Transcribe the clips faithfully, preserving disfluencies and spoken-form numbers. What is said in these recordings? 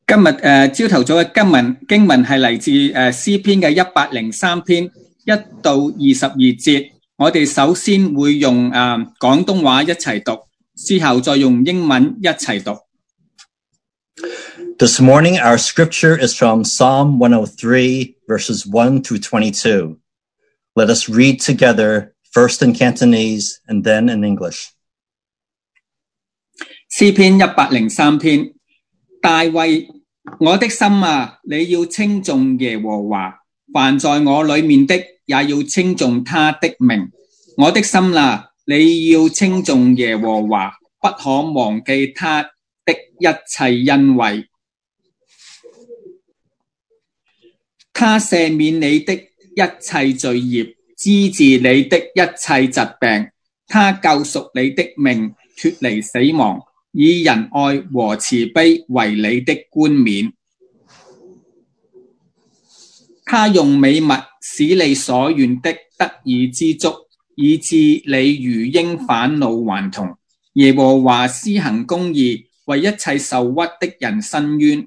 今日誒朝頭早嘅經文經文係嚟自誒詩篇嘅一百零三篇一到二十二節。我哋首先會用誒廣東話一齊讀，之後再用英文一齊讀。 This morning, our scripture is from Psalm one oh three, verses one through twenty-two. Let us read together, first in Cantonese and then in English. 詩篇一百零三篇，大衛，我的心啊，你要稱頌耶和華，凡在我裡面的，也要稱頌他的名。我的心啊，你要稱頌耶和華，不可忘記他的一切恩惠。他赦免你的一切罪孽，醫治你的一切疾病。他救贖你的命，脫離死亡，以仁愛和慈悲為你的冠冕。他用美物使你所願的得以知足，以致你如鷹返老還童。耶和華施行公義，為一切受屈的人伸冤。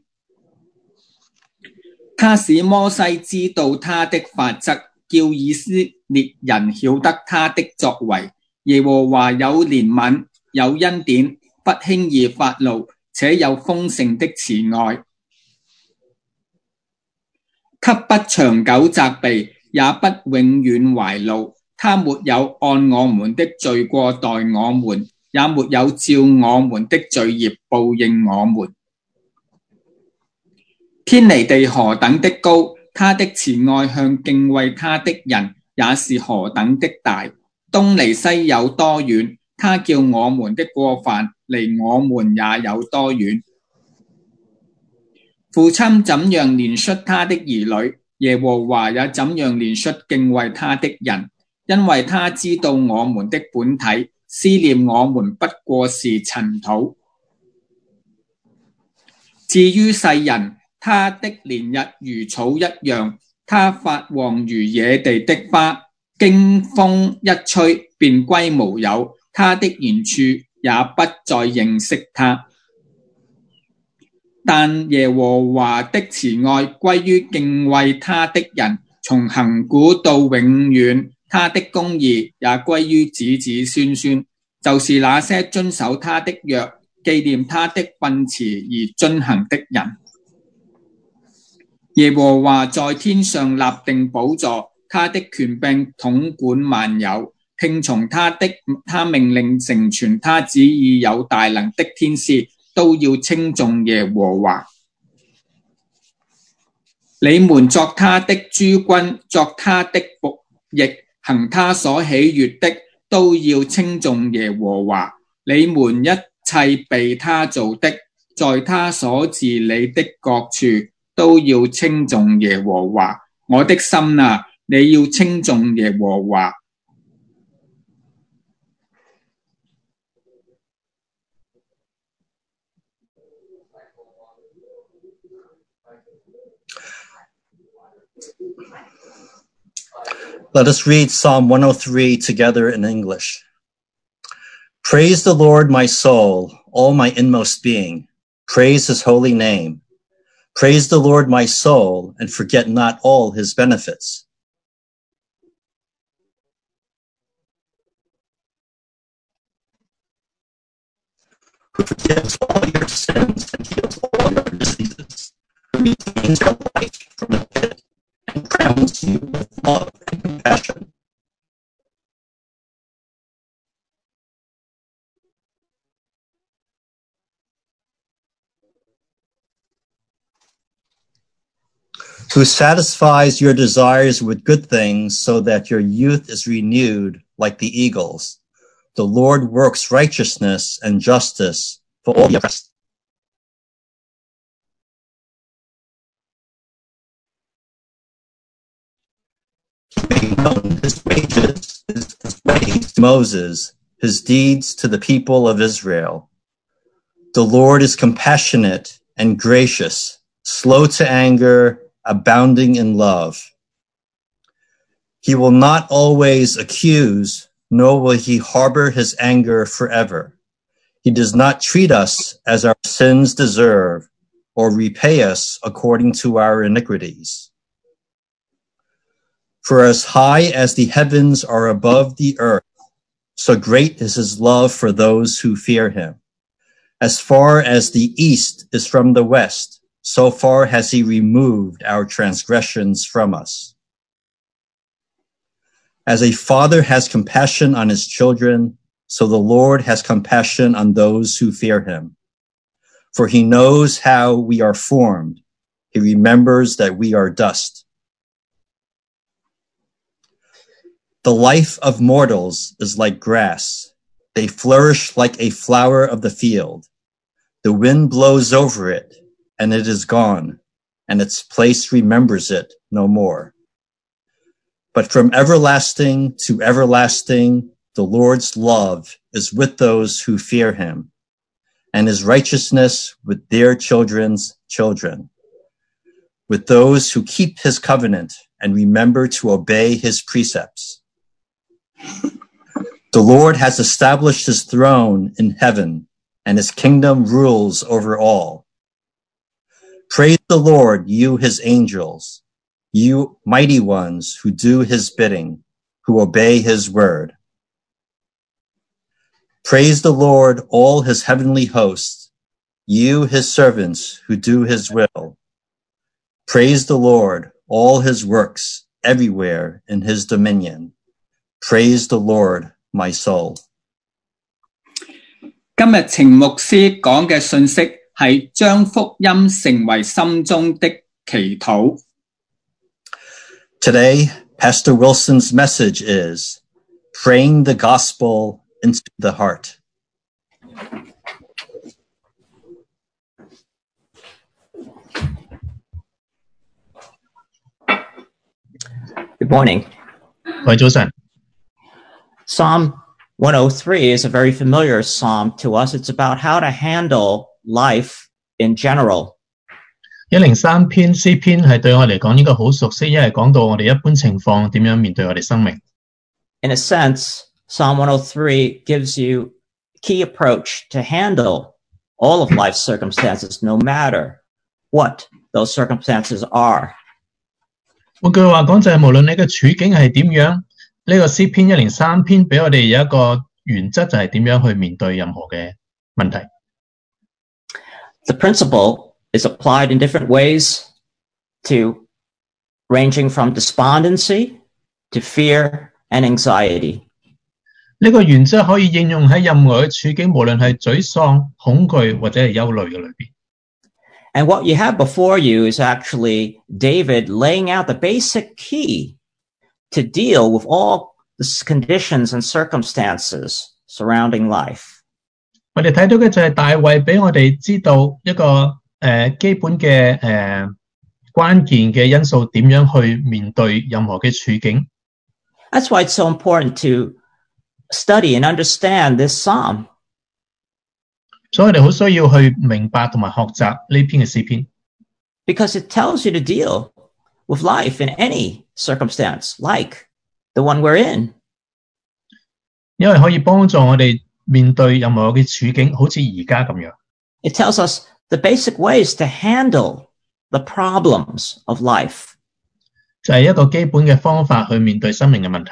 他使摩西知道他的法則，叫以色列人曉得他的作為。耶和華有憐憫，有恩典，不輕易發怒，且有豐盛的慈愛。他不長久責備，也不永遠懷怒。他沒有按我們的罪過待我們，也沒有照我們的罪孽報應我們。天離地何等的高，他的慈愛向敬畏他的人也是何等的大。東離西有多遠，他叫我們的過犯離我們也有多遠。父親怎樣憐恤他的兒女，耶和華也怎樣憐恤敬畏他的人，因為他知道我們的本體，思念我們不過是塵土。至於世人，他的年日如草一樣，他發旺如野地的花，經風一吹便歸無有，他的原處也不再認識他。但耶和華的慈愛歸於敬畏他的人，從亙古到永遠，他的公義也歸於子子孫孫，就是那些遵守他的約，紀念他的訓詞而遵行的人。耶和華在天上立定寶座，他的權柄統管萬有，聽從他的他命令成全他旨意有大能的天使，都要稱頌耶和華。你們作他的諸軍，作他的僕役，行他所喜悅的，都要稱頌耶和華。你們一切被他造的，在他所治理的各處，都要稱頌耶和華。我的心啊，你要稱頌耶和華。 Let us read Psalm one oh three together in English. Praise the Lord, my soul, all my inmost being. Praise his holy name. Praise the Lord, my soul, and forget not all his benefits. Who forgives all your sins and heals all your diseases. Who retains your life from the pit and crowns you with love and compassion. Who satisfies your desires with good things so that your youth is renewed like the eagles. The Lord works righteousness and justice for all the oppressed. He made known his wages, his ways to Moses, his deeds to the people of Israel. The Lord is compassionate and gracious, slow to anger, abounding in love. He will not always accuse, nor will he harbor his anger forever. He does not treat us as our sins deserve, or repay us according to our iniquities. For as high as the heavens are above the earth, so great is his love for those who fear him. As far as the east is from the west, so far has he removed our transgressions from us. As a father has compassion on his children, so the Lord has compassion on those who fear him. For he knows how we are formed. He remembers that we are dust. The life of mortals is like grass. They flourish like a flower of the field. The wind blows over it, and it is gone, and its place remembers it no more. But from everlasting to everlasting, the Lord's love is with those who fear him, and his righteousness with their children's children, with those who keep his covenant and remember to obey his precepts. The Lord has established his throne in heaven, and his kingdom rules over all. Praise the Lord, you his angels, you mighty ones who do his bidding, who obey his word. Praise the Lord, all his heavenly hosts, you his servants who do his will. Praise the Lord, all his works everywhere in his dominion. Praise the Lord, my soul. 今日程牧師講嘅信息係將福音成為心中的祈禱。 Today, Pastor Wilson's message is praying the gospel into the heart. Good morning. 喂，早晨。 Psalm one oh three is a very familiar psalm to us. It's about how to handle life in general. 一零三篇詩篇係對我嚟講應該好熟悉，因為講到我哋一般情況點樣面對我哋生命。 In a sense, Psalm one oh three gives you a key approach to handle all of life's circumstances, no matter what those circumstances are. 換句話講就係無論你嘅處境係點樣，呢個詩篇一零三篇俾我哋有一個原則，就係點樣去面對任何嘅問題。 The principle is applied in different ways to ranging from despondency to fear and anxiety. 呢個原則可以應用喺任何嘅處境，無論係沮喪、恐懼或者係憂慮嘅裏邊。 And what you have before you is actually David laying out the basic key to deal with all the conditions and circumstances surrounding life. 我哋睇到嘅就係大衛俾我哋知道一個誒、呃、基本嘅誒、呃、關鍵嘅因素，點樣去面對任何嘅處境。 That's why it's so important to study and understand this psalm. 所以我哋好需要去明白同埋學習呢篇嘅詩篇。 Because it tells you to deal with life in any circumstance, like the one we're in. 因為可以幫助我哋面對任何嘅處境，好似而家咁樣。 It tells us the basic ways to handle the problems of life. 就係一個基本嘅方法去面對生命嘅問題。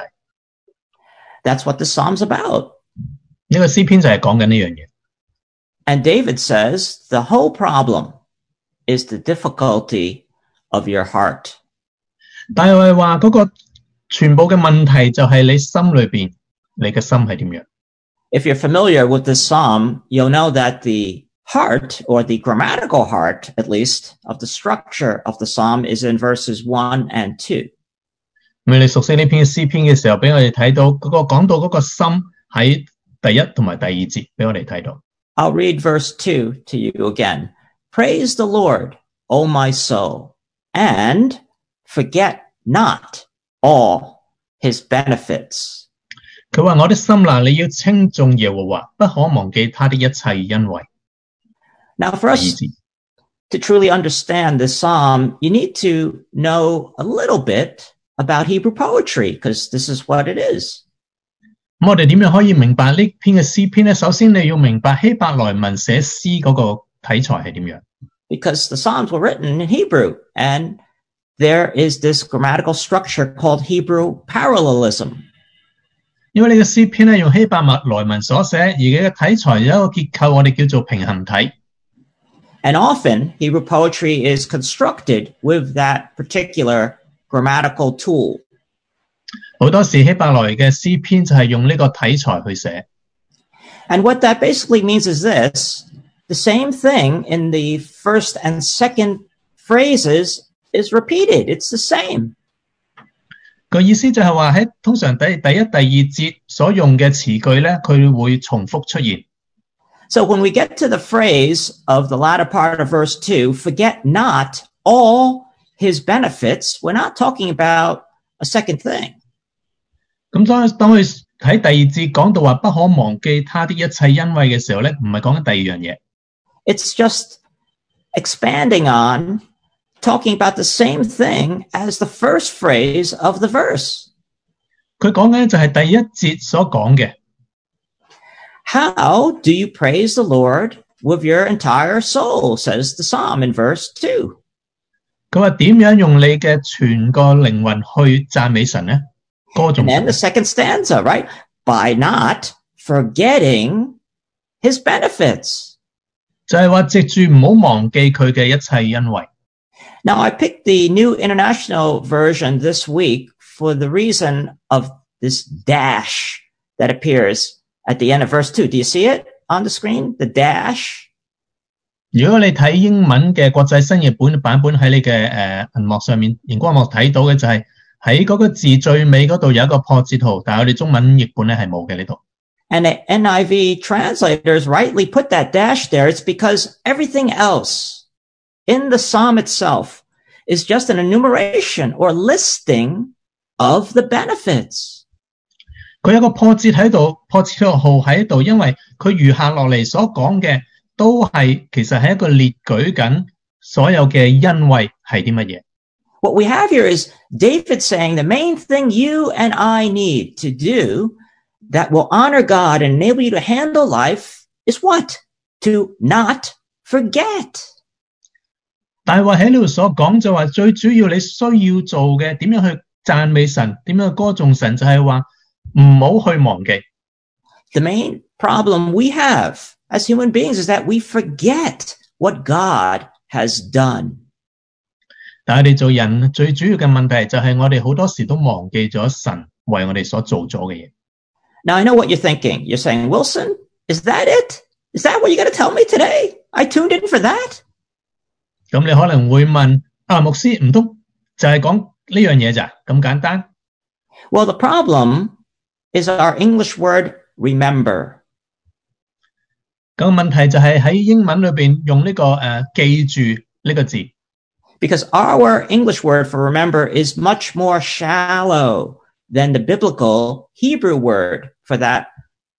That's what the psalm's about. 呢個詩篇就係講緊呢樣嘢。 And David says the whole problem is the difficulty of your heart. 大衛話嗰個全部嘅問題就係你心裏邊，你嘅心係點樣？ If you're familiar with this psalm, you'll know that the heart, or the grammatical heart, at least, of the structure of the psalm is in verses one and two. 咁你熟悉呢篇詩篇嘅時候，俾我哋睇到嗰個講到嗰個心喺第一同埋第二節，俾我哋睇到。 I'll read verse two to you again. Praise the Lord, O my soul, and forget not all his benefits. 佢話我的心啦，你要稱頌耶和華，不可忘記他的一切恩惠。 Now, for us to truly understand this psalm, you need to know a little bit about Hebrew poetry, because this is what it is. 咁我哋點樣可以明白呢篇嘅詩篇咧？首先你要明白希伯來文寫詩嗰個題材係點樣。 because the Psalms were written in Hebrew, and there is this grammatical structure called Hebrew parallelism. 因為呢個詩篇咧用希伯來文所寫，而佢嘅體裁有一個結構，我哋叫做平衡體。 And often, Hebrew poetry is constructed with that particular grammatical tool. 好多時希伯來嘅詩篇就係用呢個體裁去寫。 And what that basically means is this: the same thing in the first and second phrases is repeated. It's the same. 個意思就係話喺通常第第一、第二節所用嘅詞句咧，佢會重複出現。 So when we get to the phrase of the latter part of verse two, forget not all his benefits, we're not talking about a second thing. 咁當當佢喺第二節講到話不可忘記他的一切恩惠嘅時候咧，唔係講緊第二樣嘢。 It's just expanding on talking about the same thing as the first phrase of the verse. 佢講嘅就係第一節所講嘅。 How do you praise the Lord with your entire soul, says the Psalm in verse two. 佢話點樣用你嘅全個靈魂去讚美神呢？歌頌 And then 神。 the second stanza, right? By not forgetting his benefits. 就係話藉住唔好忘記佢嘅一切恩惠。 Now, I picked the New International Version this week for the reason of this dash that appears at the end of verse two. Do you see it on the screen? The dash? 如果你睇英文嘅國際新譯本版本喺你嘅誒銀幕上面熒光幕睇到嘅就係喺嗰個字最尾嗰度有一個破折號，但係我哋中文譯本咧係冇嘅呢度。 And the N I V translators rightly put that dash there. It's because everything else in the psalm itself is just an enumeration or listing of the benefits. 佢有個破折喺度，破折號喺度，因為佢餘下落嚟所講嘅都係其實係一個列舉緊所有嘅恩惠係啲乜嘢。 What we have here is David saying the main thing you and I need to do that will honor God and enable you to handle life is what? To not forget. 但係話喺呢度所講就話最主要你需要做嘅點樣去讚美神，點樣去歌頌神，就係話唔好去忘記。 The main problem we have as human beings is that we forget what God has done. 但係我哋做人最主要嘅問題就係我哋好多時都忘記咗神為我哋所做咗嘅嘢。 Now, I know what you're thinking. You're saying, Wilson, is that it? Is that what you're going to tell me today? I tuned in for that. 咁你可能會問啊，牧師唔通就係講呢樣嘢咋咁簡單？ Well, the problem is our English word remember. 咁問題就係喺英文裏邊用呢、這個誒、呃、記住呢個字。 Because our English word for remember is much more shallow than the biblical Hebrew word for that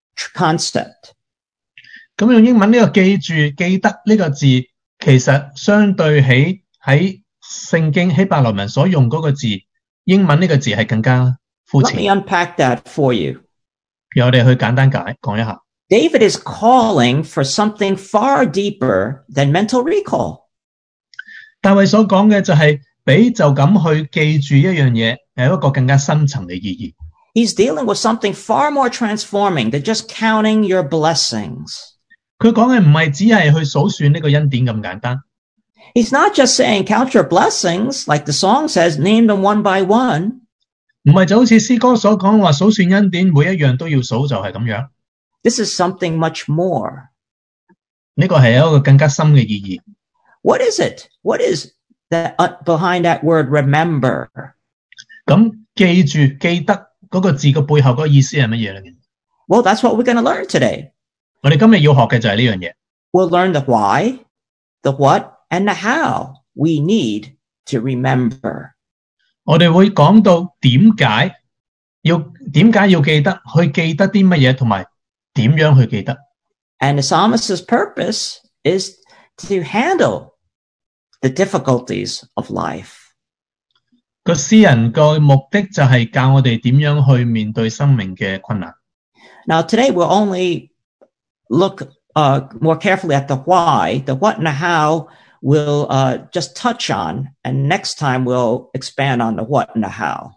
concept. 咁用英文呢個記住記得呢個字，其實相對起喺聖經希伯來文所用嗰個字，英文呢個字係更加膚 Let me 淺。 unpack that for you. 讓我哋去簡單解講一下。 David is calling for something far deeper than mental recall. 大衛所講嘅就係比就咁去記住一樣嘢，係一個更加深層嘅意義。 He's dealing with something far more transforming than just counting your blessings. 佢講嘅唔係只係去數算呢個恩典咁簡單。 He's not just saying count your blessings, like the song says, name them one by one. 唔係就好似詩歌所講話數算恩典，每一樣都要數，就係咁樣。 This is something much more. 呢個係一個更加深嘅意義。 What is it? What is that uh, behind that word remember? 咁記住記得嗰個字嘅背後嗰個意思係乜嘢咧？ Well, that's what we're going to learn today. 我哋今日要學嘅就係呢樣嘢。 We'll learn the why, the what, and the how we need to remember. 我哋會講到點解要點解要記得，去記得啲乜嘢，同埋點樣去記得。 And the psalmist's purpose is to handle the difficulties of life. 個詩人個目的就係教我哋點樣去面對生命嘅困難。 Now, today we'll only look uh, more carefully at the why. The what and the how we'll uh, just touch on, and next time we'll expand on the what and the how.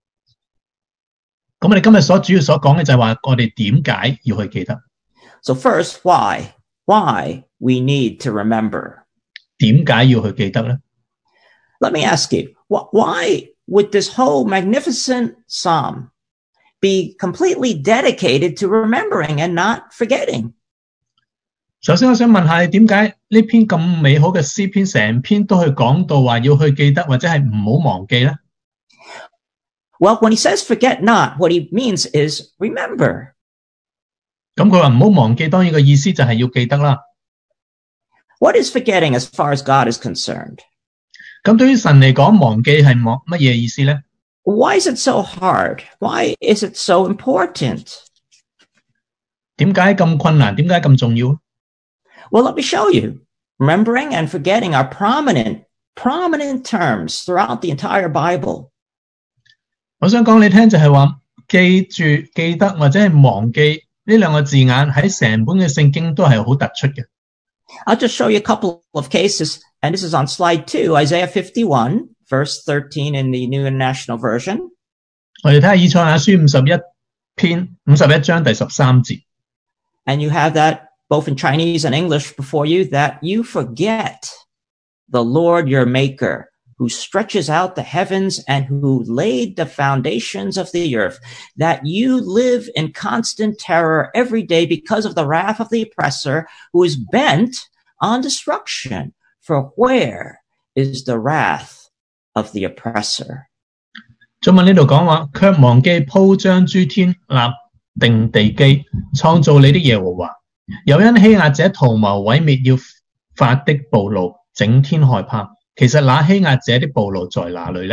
咁我哋今日所主要所講嘅就係話，我哋點解要去記得？ So first, why? Why we need to remember? 點解要去記得咧？ Let me ask you, wh- why would this whole magnificent psalm be completely dedicated to remembering and not forgetting? 首先我想問下你，點解呢篇咁美好嘅詩篇成篇都去講到話要去記得或者係唔好忘記咧？ Well, when he says forget not, what he means is remember. 咁佢話唔好忘記，當然個意思就係要記得啦。 What is forgetting as far as God is concerned? 咁對於神嚟講，忘記係乜乜嘢意思咧？ Why is it so hard? Why is it so important? 點解咁困難？點解咁重要？ Well, let me show you. Remembering and forgetting are prominent, prominent terms throughout the entire Bible. 我想講你聽就係話，記住、記得或者係忘記呢兩個字眼喺成本嘅聖經都係好突出嘅。 I'll just show you a couple of cases, and this is on slide two, Isaiah fifty-one, verse thirteen in the New International Version. 我哋睇下以賽亞書五十一篇五十一章第十三節。 And you have that both in Chinese and English before you, that you forget the Lord your maker, who stretches out the heavens and who laid the foundations of the earth, that you live in constant terror every day because of the wrath of the oppressor who is bent on destruction. For where is the wrath of the oppressor? 中文呢度講話，卻忘記鋪張諸天，立定地基，創造你的耶和華。又因欺壓者圖謀毀滅要發的暴怒，整天害怕。其實那欺壓者的暴怒在哪裏呢？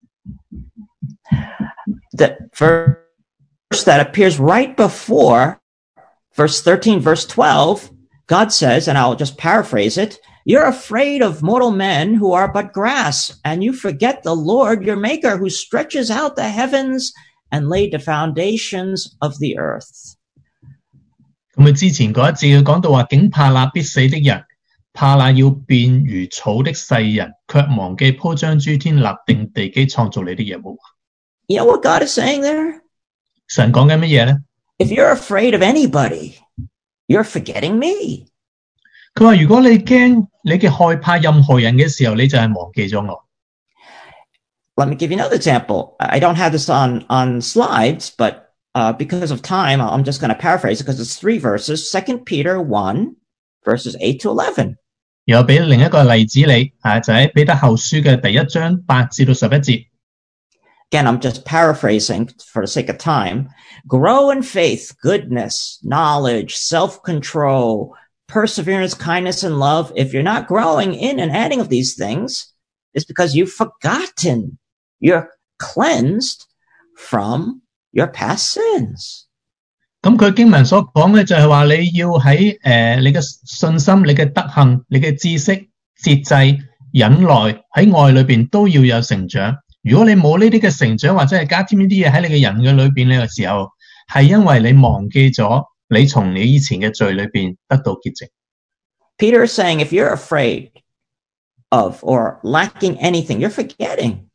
The verse that appears right before verse thirteen, verse twelve, God says, and I'll just paraphrase it, you're afraid of mortal men who are but grass, and you forget the Lord your maker who stretches out the heavens and laid the foundations of the earth. 咁佢之前嗰一節佢講到話，竟怕那必死的人，怕那要變如草的世人，卻忘記鋪張諸天，立定地基，創造你的耶和華。 You know what God is saying there? 神講緊乜嘢咧？ If you're afraid of anybody, you're forgetting me. 佢話如果你驚你嘅害怕任何人嘅時候，你就係忘記咗我。 Let me give you another example. I don't have this on, on slides, but uh, because of time, I'm just going to paraphrase it because it's three verses. Second Peter one, verses eight to eleven. 又俾另一個例子你，啊就喺彼得後書嘅第一章八至到十一節。 Again, I'm just paraphrasing for the sake of time. Grow in faith, goodness, knowledge, self-control, perseverance, kindness, and love. If you're not growing in and adding of these things, it's because you've forgotten. You're cleansed from your past sins. 咁佢經文所講嘅就係話你要喺誒、呃、你嘅信心、你嘅德行、你嘅知識、節制、忍耐喺愛裏邊都要有成長。如果你冇呢啲嘅成長，或者係加添呢啲嘢喺你嘅人嘅裏邊呢個時候，係因為你忘記咗你從你以前嘅罪裏邊得到潔淨。 Peter is saying if you're afraid of or lacking anything, you're forgetting.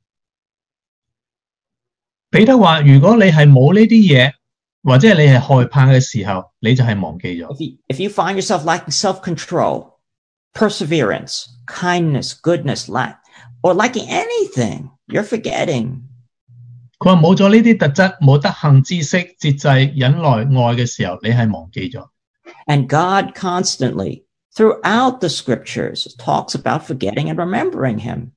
彼得話：如果你係冇呢啲嘢，或者你係害怕嘅時候，你就係忘記咗。 If you, if you find yourself lacking self-control, perseverance, kindness, goodness, lack, or lacking anything, you're forgetting. 佢話冇咗呢啲特質，冇德行、知識、節制、忍耐、愛嘅時候，你係忘記咗。 And God constantly, throughout the scriptures, talks about forgetting and remembering him.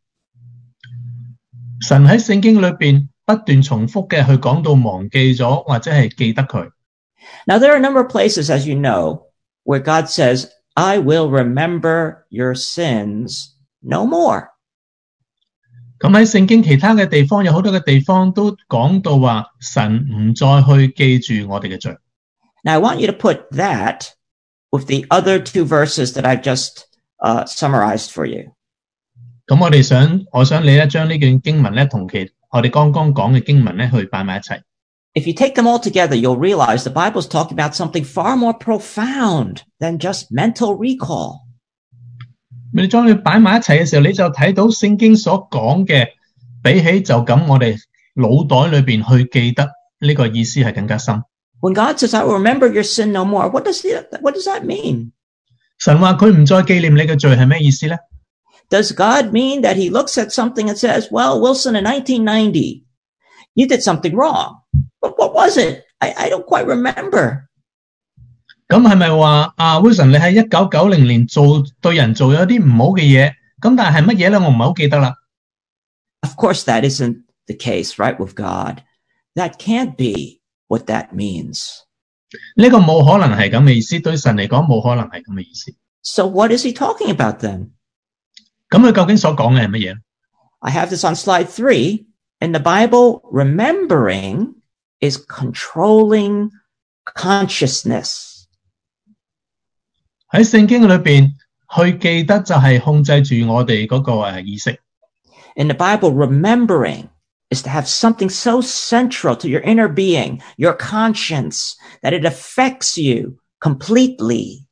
神喺聖經裏邊不斷重複嘅去講到忘記咗或者係記得佢。 Now, there are a number of places, as you know, where God says, I will remember your sins no more. 咁喺聖經其他嘅地方有好多嘅地方都講到話神唔再去記住我哋嘅罪。 Now, I want you to put that with the other two verses that I've just uh, summarized for you. 咁我哋想，我想你咧將呢段經文咧同其我哋剛剛講嘅經文咧去擺埋一齊。 If you take them all together, you'll realize the Bible's talking about something far more profound than just mental recall. 你將佢擺埋一齊嘅時候，你就睇到聖經所講嘅，比起就咁我哋腦袋裏邊去記得呢個意思係更加深。 When God says, I will remember your sin no more, what does, the, what does that mean? 神話佢唔再紀念你嘅罪係咩意思咧？ Does God mean that he looks at something and says, well, Wilson, in nineteen ninety, you did something wrong. But what was it? I, I don't quite remember. 咁係咪話啊 Wilson 你喺一九九零年做對人做咗啲唔好嘅嘢？咁但係係乜嘢咧？我唔係好記得啦。 Of course, that isn't the case, right, with God. That can't be what that means. 呢個冇可能係咁嘅意思，對神嚟講冇可能係咁嘅意思。 So what is he talking about then? 咁佢究竟所講嘅係乜嘢？ I have this on slide three. In the Bible, remembering is controlling consciousness. 喺聖經裏邊，去記得就係控制住我哋嗰個誒意識。 In the Bible, remembering is to have something so central to your inner being, your conscience, that it affects you completely.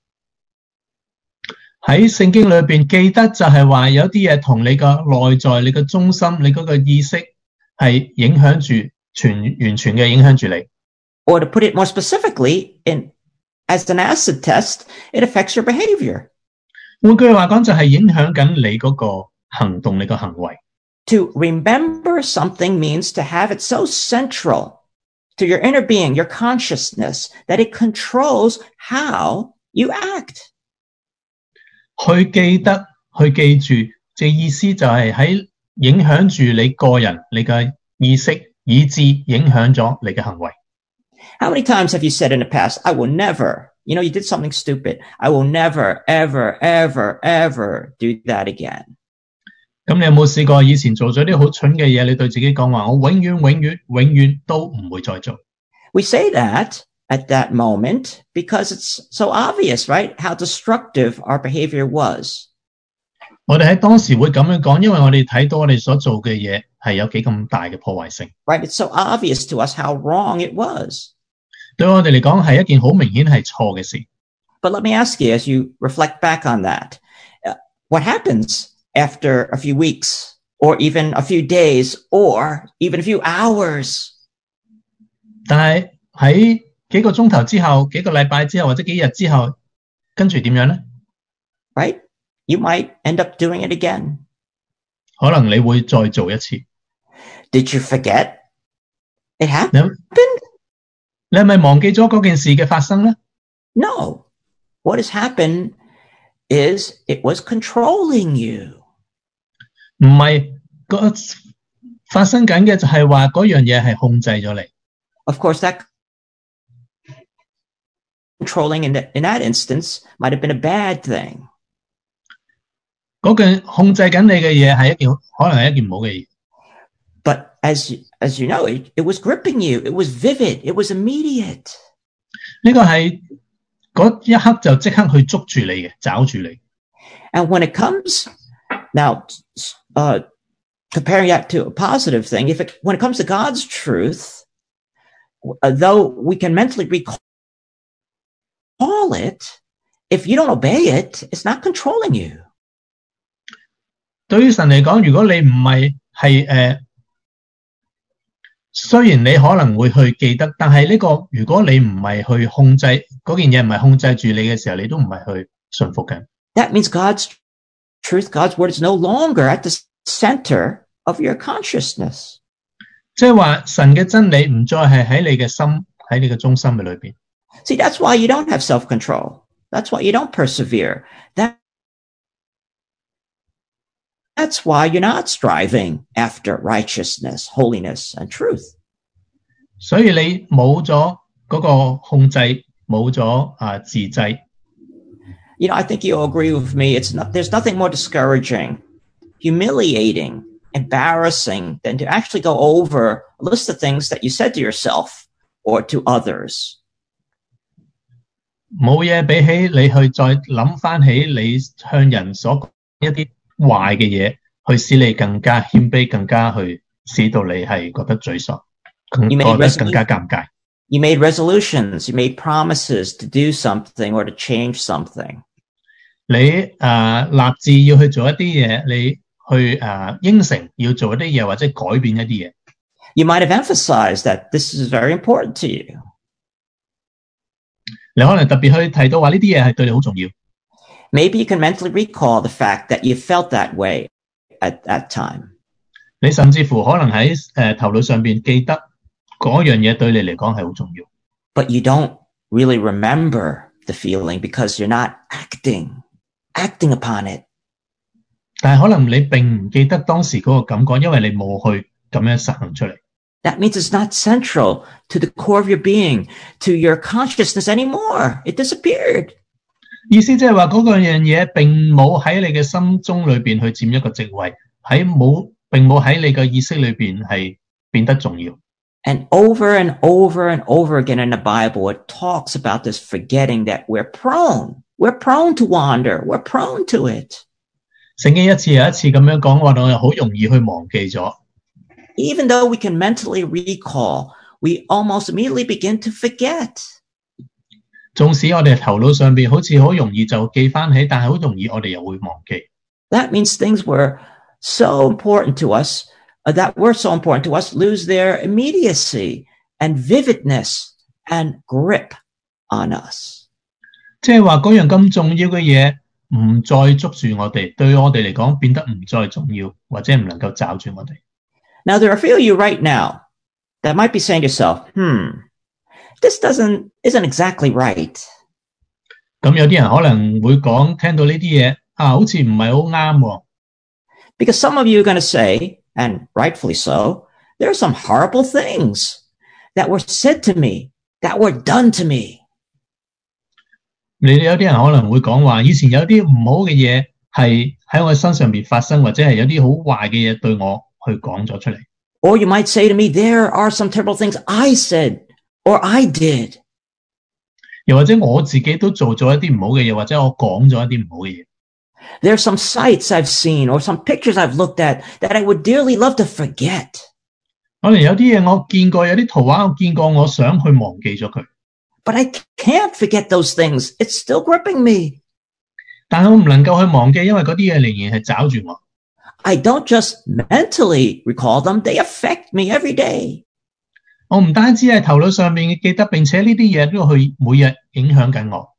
喺聖經裏邊，記得就係話有啲嘢同你個內在、你個中心、你嗰個意識係影響住，全完全嘅影響住你。 Or to put it more specifically, in as an acid test, it affects your behavior. 換句話講，就係影響緊你嗰個行動、你個行為。 To remember something means to have it so central to your inner being, your consciousness, that it controls how you act. 去記得、去記住，嘅意思就係喺影響住你個人、你嘅意識，以致影響咗你嘅行為。 How many times have you said in the past, I will never, you know, you did something stupid. I will never, ever, ever, ever do that again. 咁你有冇試過以前做咗啲好蠢嘅嘢，你對自己講話，我永遠、永遠、永遠都唔會再做。 We say that at that moment because it's so obvious, right? How destructive our behavior was. 我哋喺當時會咁樣講，因為我哋睇到我哋所做嘅嘢係有幾咁大嘅破壞性。 Right? It's so obvious to us how wrong it was. 對我哋嚟講係一件好明顯係錯嘅事。 But let me ask you, as you reflect back on that, uh, what happens after a few weeks, or even a few days, or even a few hours? 但係喺幾個鐘頭之後、幾個禮拜之後或者幾日之後，跟住點樣咧？ Right? You might end up doing it again. 可能你會再做一次。 Did you forget it happened? 你係咪忘記咗嗰件事嘅發生咧？ No. What has happened is it was controlling you. 唔係，個發生緊嘅就係話嗰樣嘢係控制咗你。 Of course, that controlling in, the, in that instance might have been a bad thing. 嗰件控制緊你嘅嘢係一件可能係一件唔好嘅嘢。 But as you, as you know, it, it was gripping you. It was vivid. It was immediate. 呢個係嗰一刻就即刻去捉住你嘅，找住你。 And when it comes now, uh, comparing that to a positive thing, if it when it comes to God's truth, uh, though we can mentally recall it, if you don't obey it, it's not controlling you. 對於神嚟講，如果你唔係係誒，雖然你可能會去記得，但係呢個如果你唔係去控制嗰件嘢，唔係控制住你嘅時候，你都唔係去順服嘅。 That means God's truth, God's word is no longer at the center of your consciousness. 即係話神嘅真理唔再係喺你嘅心，喺你嘅中心嘅裏邊。 See, that's why you don't have self-control. That's why you don't persevere. That That's why you're not striving after righteousness, holiness, and truth. 所以你冇咗嗰個控制，冇咗啊自制。 You know, I think you'll agree with me. It's not. There's nothing more discouraging, humiliating, embarrassing than to actually go over a list of things that you said to yourself or to others. 冇嘢比起你去再諗翻起你向人所講一啲壞嘅嘢，去使你更加謙卑，更加去使到你係覺得沮喪，更覺得更加尷尬。 You made resolutions, you made promises to do something or to change something. 你誒、呃、立志要去做一啲嘢，你去誒、呃、應承要做一啲嘢或者改變一啲嘢。 You might have emphasized that this is very important to you. 你可能特別去提到話呢啲嘢係對你好重要。 Maybe you can mentally recall the fact that you felt that way at that time. 你甚至乎可能喺誒、呃、頭腦上邊記得嗰樣嘢對你嚟講係好重要。 But you don't really remember the feeling because you're not acting, acting upon it. 但係可能你並唔記得當時嗰個感覺，因為你冇去咁樣實行出嚟。 That means it's not central to the core of your being, to your consciousness anymore. It disappeared. 意思即係話嗰個樣嘢並冇喺你嘅心中裏邊去佔一個席位，喺冇並冇喺你嘅意識裏邊係變得重要。 And over and over and over again in the Bible, it talks about this forgetting that we're prone. We're prone to wander. We're prone to it. 聖經一次又一次咁樣講話，我哋好容易去忘記咗。 Even though we can mentally recall, we almost immediately begin to forget. 縱使我哋頭腦上邊好似好容易就記翻起，但係好容易我哋又會忘記。 That means things were so important to us, uh, that were so important to us, lose their immediacy and vividness and grip on us. 即係話嗰樣咁重要嘅嘢唔再捉住我哋，對我哋嚟講變得唔再重要，或者唔能夠抓住我哋。 Now, there are a few of you right now that might be saying to yourself, hmm, this doesn't, isn't exactly right. 咁有啲人可能會講，聽到呢啲嘢啊，好似唔係好啱喎。 Because some of you are going to say, and rightfully so, there are some horrible things that were said to me, that were done to me. 你哋有啲人可能會講話，以前有啲唔好嘅嘢係喺我身上邊發生，或者係有啲好壞嘅嘢對我去講咗出嚟。 Or you might say to me, there are some terrible things I said or I did. 又或者我自己都做咗一啲唔好嘅嘢，或者我講咗一啲唔好嘅嘢。 There are some sights I've seen or some pictures I've looked at that I would dearly love to forget. 可能有啲嘢我見過，有啲圖畫我見過，我想去忘記咗佢。 But I can't forget those things. It's still gripping me. 但係我唔能夠去忘記，因為嗰啲嘢仍然係找住我。 I don't just mentally recall them, they affect me every day. 我唔單止係頭腦上面記得，並且呢啲嘢都去每日影響緊我。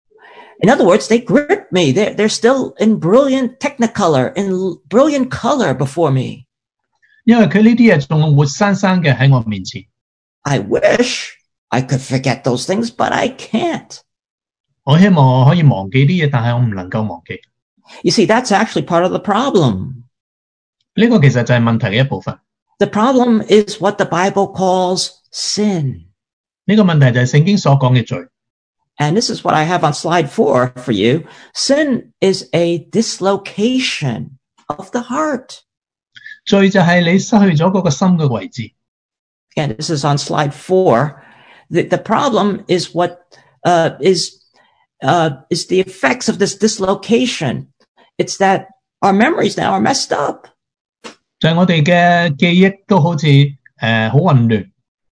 In other words, they grip me. They're, they're still in brilliant technicolor, in brilliant color before me. 因為佢呢啲嘢仲活生生嘅喺我面前。 I wish I could forget those things, but I can't. 我希望我可以忘記啲嘢，但係我唔能夠忘記。 You see, that's actually part of the problem. 呢個其實就係問題嘅一部分。 The problem is what the Bible calls sin. 呢個問題就係聖經所講嘅罪。 And this is what I have on slide four for you. Sin is a dislocation of the heart. 罪就係你失去咗嗰個心嘅位置。 Again, this is on slide four. The, the problem is what uh, is uh, is the effects of this dislocation. It's that our memories now are messed up. 就係我哋嘅記憶都好似誒好混亂。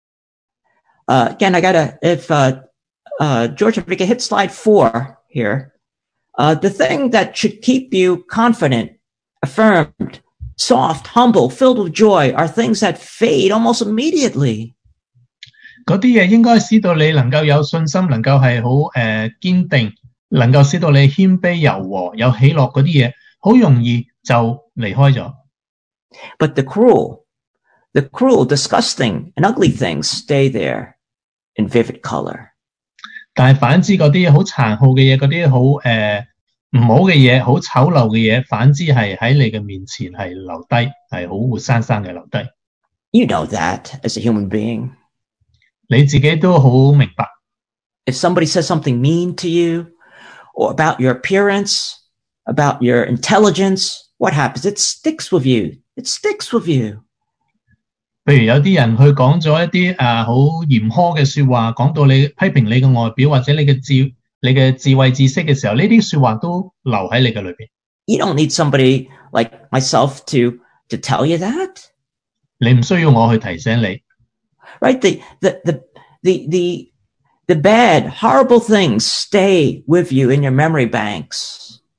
Uh, again, I gotta if uh, uh, George, if we could hit slide four here. Uh, the thing that should keep you confident, affirmed, soft, humble, filled with joy are things that fade almost immediately. 嗰啲嘢應該使到你能夠有信心，能夠係好誒堅定，能夠使到你謙卑柔和，有喜樂嗰啲嘢，好容易就離開咗。 But the cruel, the cruel, disgusting, and ugly things stay there in vivid color. 但係反之嗰啲好殘酷嘅嘢，嗰啲好誒唔好嘅嘢，好醜陋嘅嘢，反之係喺你嘅面前係留低，係好活生生嘅留低。 You know that as a human being. 你自己都好明白。 If somebody says something mean to you, or about your appearance, about your intelligence, what happens? It sticks with you. It sticks with you. 譬如有啲人去講咗一啲誒好嚴苛嘅說話，講到你批評你嘅外表或者你嘅智你嘅智慧知識嘅時候，呢啲說話都留喺你嘅裏邊。 You don't need somebody like myself to to tell you that. 你唔需要我去提醒你。 Right? The the the the the the bad, horrible things stay with you in your memory banks.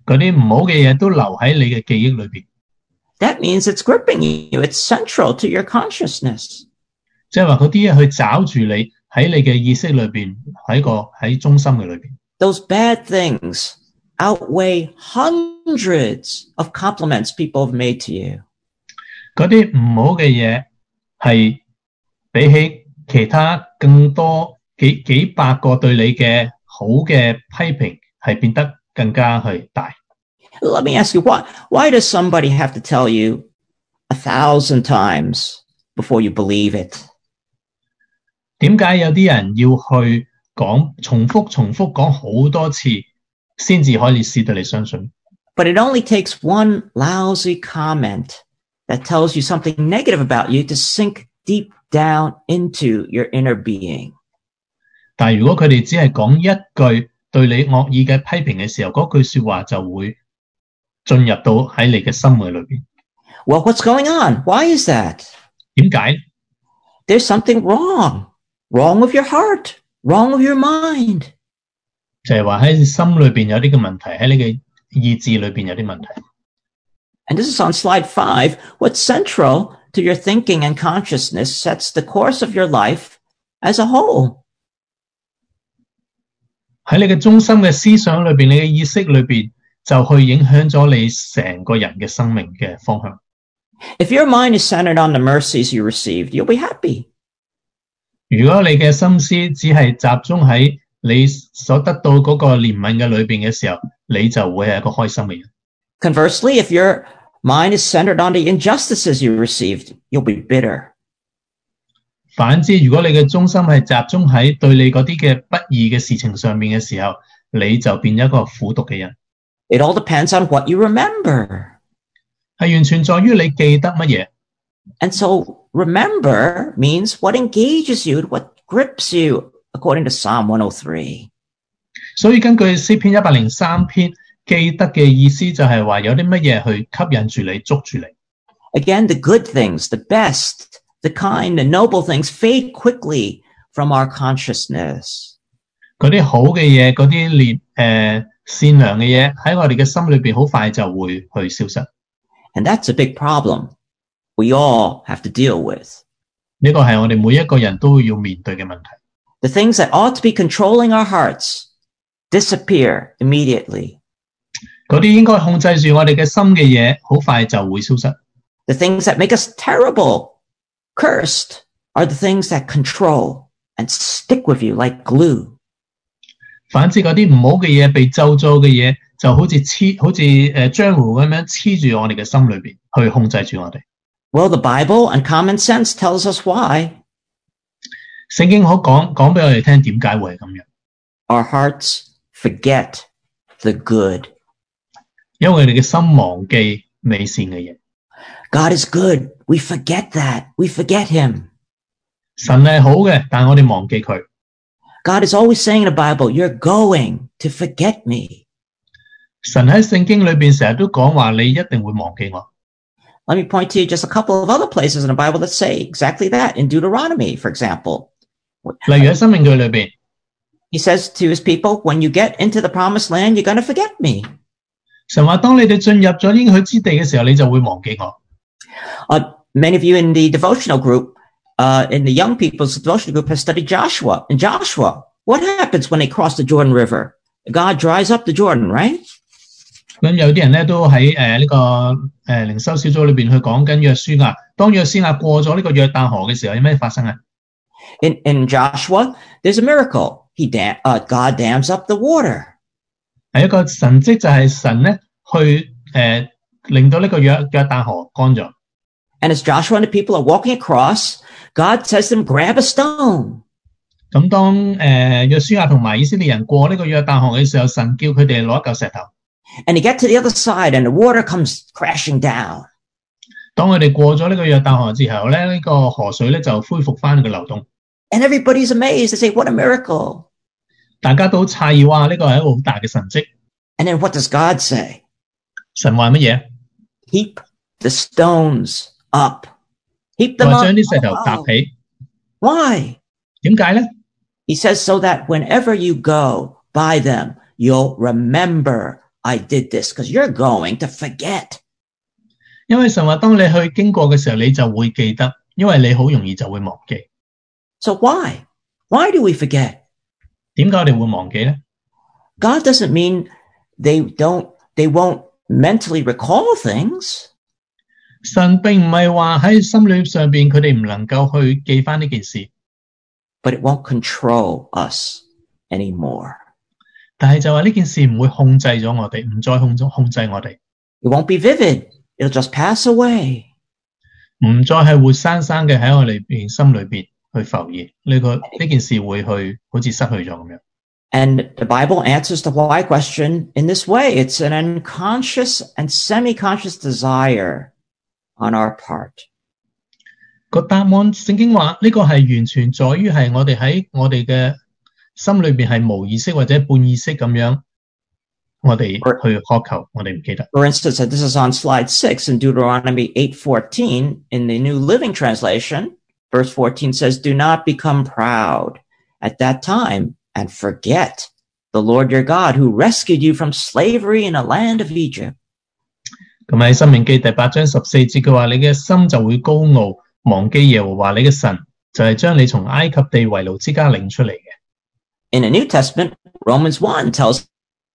嗰啲唔好嘅嘢都留喺你嘅記憶裏邊。 That means it's gripping you. It's central to your consciousness. 即係話嗰啲嘢去找住你喺你嘅意識裏邊，喺個喺中心嘅裏邊。 Those bad things outweigh hundreds of compliments people have made to you. 嗰啲唔好嘅嘢係比起其他更多幾幾百個對你嘅好嘅批評係變得更加去大。 Let me ask you, why, why does somebody have to tell you a thousand times before you believe it? 點解有啲人要去講重複重複講好多次先至可以使到你相信？ But it only takes one lousy comment that tells you something negative about you to sink deep down into your inner being. 但係如果佢哋只係講一句對你惡意嘅批評嘅時候，嗰句說話就會進入到喺你嘅心嘅裏邊。 Well, what's going on? Why is that? 點解？ There's something wrong. Wrong with your heart. Wrong with your mind. 就係話喺心裏邊有啲嘅問題，喺你嘅意志裏邊有啲問題。 And this is on slide five. What's central to your thinking and consciousness sets the course of your life as a whole. 喺你嘅中心嘅思想裏邊，你嘅意識裏邊就去影響咗你成個人嘅生命嘅方向。 If your mind is centered on the mercies you received, you'll be happy. 如果你嘅心思只係集中喺你所得到嗰個憐憫嘅裏邊嘅時候，你就會係一個開心嘅人。 Conversely, if your mind is centered on the injustices you received, you'll be bitter. 反之，如果你嘅中心係集中喺對你嗰啲嘅不義嘅事情上面嘅時候，你就變咗一個苦毒嘅人。 It all depends on what you remember. 係完全在於你記得乜嘢。 And so remember means what engages you, what grips you, according to Psalm one oh three. 所以根據詩篇一百零三篇，記得嘅意思就係話有啲乜嘢去吸引住你，捉住你。 Again, the good things, the best, the kind, the noble things fade quickly from our consciousness. 嗰啲好嘅嘢，嗰啲劣誒善良嘅嘢喺我哋嘅心裏邊好快就會去消失。 And that's a big problem we all have to deal with. 呢個係我哋每一個人都要面對嘅問題。 The things that ought to be controlling our hearts disappear immediately. 嗰啲應該控制住我哋嘅心嘅嘢，好快就會消失。 The things that make us terrible, cursed, are the things that control and stick with you like glue. 反之，嗰啲唔好嘅嘢，被咒詛嘅嘢，就好似黐，好似誒漿糊咁樣黐住我哋嘅心裏邊，去控制住我哋。 Well, the Bible and common sense tells us why. 聖經好講講俾我哋聽點解會係咁樣。 Our hearts forget the good. 因為我哋嘅心忘記美善嘅嘢。 God is good. We forget that. We forget him. 神係好嘅，但我哋忘記佢。 God is always saying in the Bible, you're going to forget me. 神喺聖經裏邊成日都講話，你一定會忘記我。 Let me point to you just a couple of other places in the Bible that say exactly that. In Deuteronomy, for example. 例如喺申命記裏邊， He says to his people, when you get into the promised land, you're going to forget me. 神話當你哋進入咗應許之地嘅時候，你就會忘記我。 Uh, many of you in the devotional group, uh, in the young people's devotional group, have studied Joshua. And Joshua, what happens when they cross the Jordan River? God dries up the Jordan, right? 咁有啲人咧都喺誒呢個誒靈修小組裏邊去講緊約書亞。當約書亞過咗呢個約旦河嘅時候，有咩發生啊？ In, in Joshua, there's a miracle. He dam, uh, God dams up the water. 係一個神蹟，就係神咧去誒、呃、令到呢個約約旦河乾咗。 And as Joshua and the people are walking across, God says to them, grab a stone. 咁當誒、呃、約書亞同埋以色列人過呢個約旦河嘅時候，神叫佢哋攞一嚿石頭。 And they get to the other side and the water comes crashing down. 當佢哋過咗呢個約旦河之後咧，呢、這個河水咧就恢復翻個流動。 And everybody's amazed. They say, what a miracle. 大家都詫異，哇！呢個係一個好大嘅神蹟。 And then what does God say? 神話乜嘢？ Heap the stones up. Heap them 話 up. 將啲石頭搭起。 Why? 點解咧？ He says, so that whenever you go by them, you'll remember I did this because you're going to forget. 因為神話當你去經過嘅時候，你就會記得，因為你好容易就會忘記。 So why? Why do we forget? 點解我哋會忘記呢？ God doesn't mean they don't, they won't mentally recall things. 神並唔係話喺心理上邊佢哋唔能夠去記翻呢件事， But it won't control us anymore. 但係就話呢件事唔會控制咗我哋，唔再控制控制我哋， It won't be vivid. It'll just pass away. 唔再係活生生嘅喺我哋邊心裏邊去浮現。呢、個呢件事會去好似失去咗咁樣。 And the Bible answers the why question in this way. It's an unconscious and semi-conscious desire on our part. 個答案聖經話呢、個係完全在於係我哋喺我哋嘅心裏邊係無意識或者半意識咁樣，我哋去渴求，我哋唔記得。 For instance, this is on slide six in Deuteronomy eight fourteen in the New Living Translation. Verse fourteen says, "Do not become proud at that time and forget the Lord your God who rescued you from slavery in a land of Egypt." 咁喺《申命記》第八章十四節佢話：你嘅心就會高傲，忘記耶和華你嘅神，就係將你從埃及地為奴之家領出嚟嘅。 In the New Testament, Romans one tells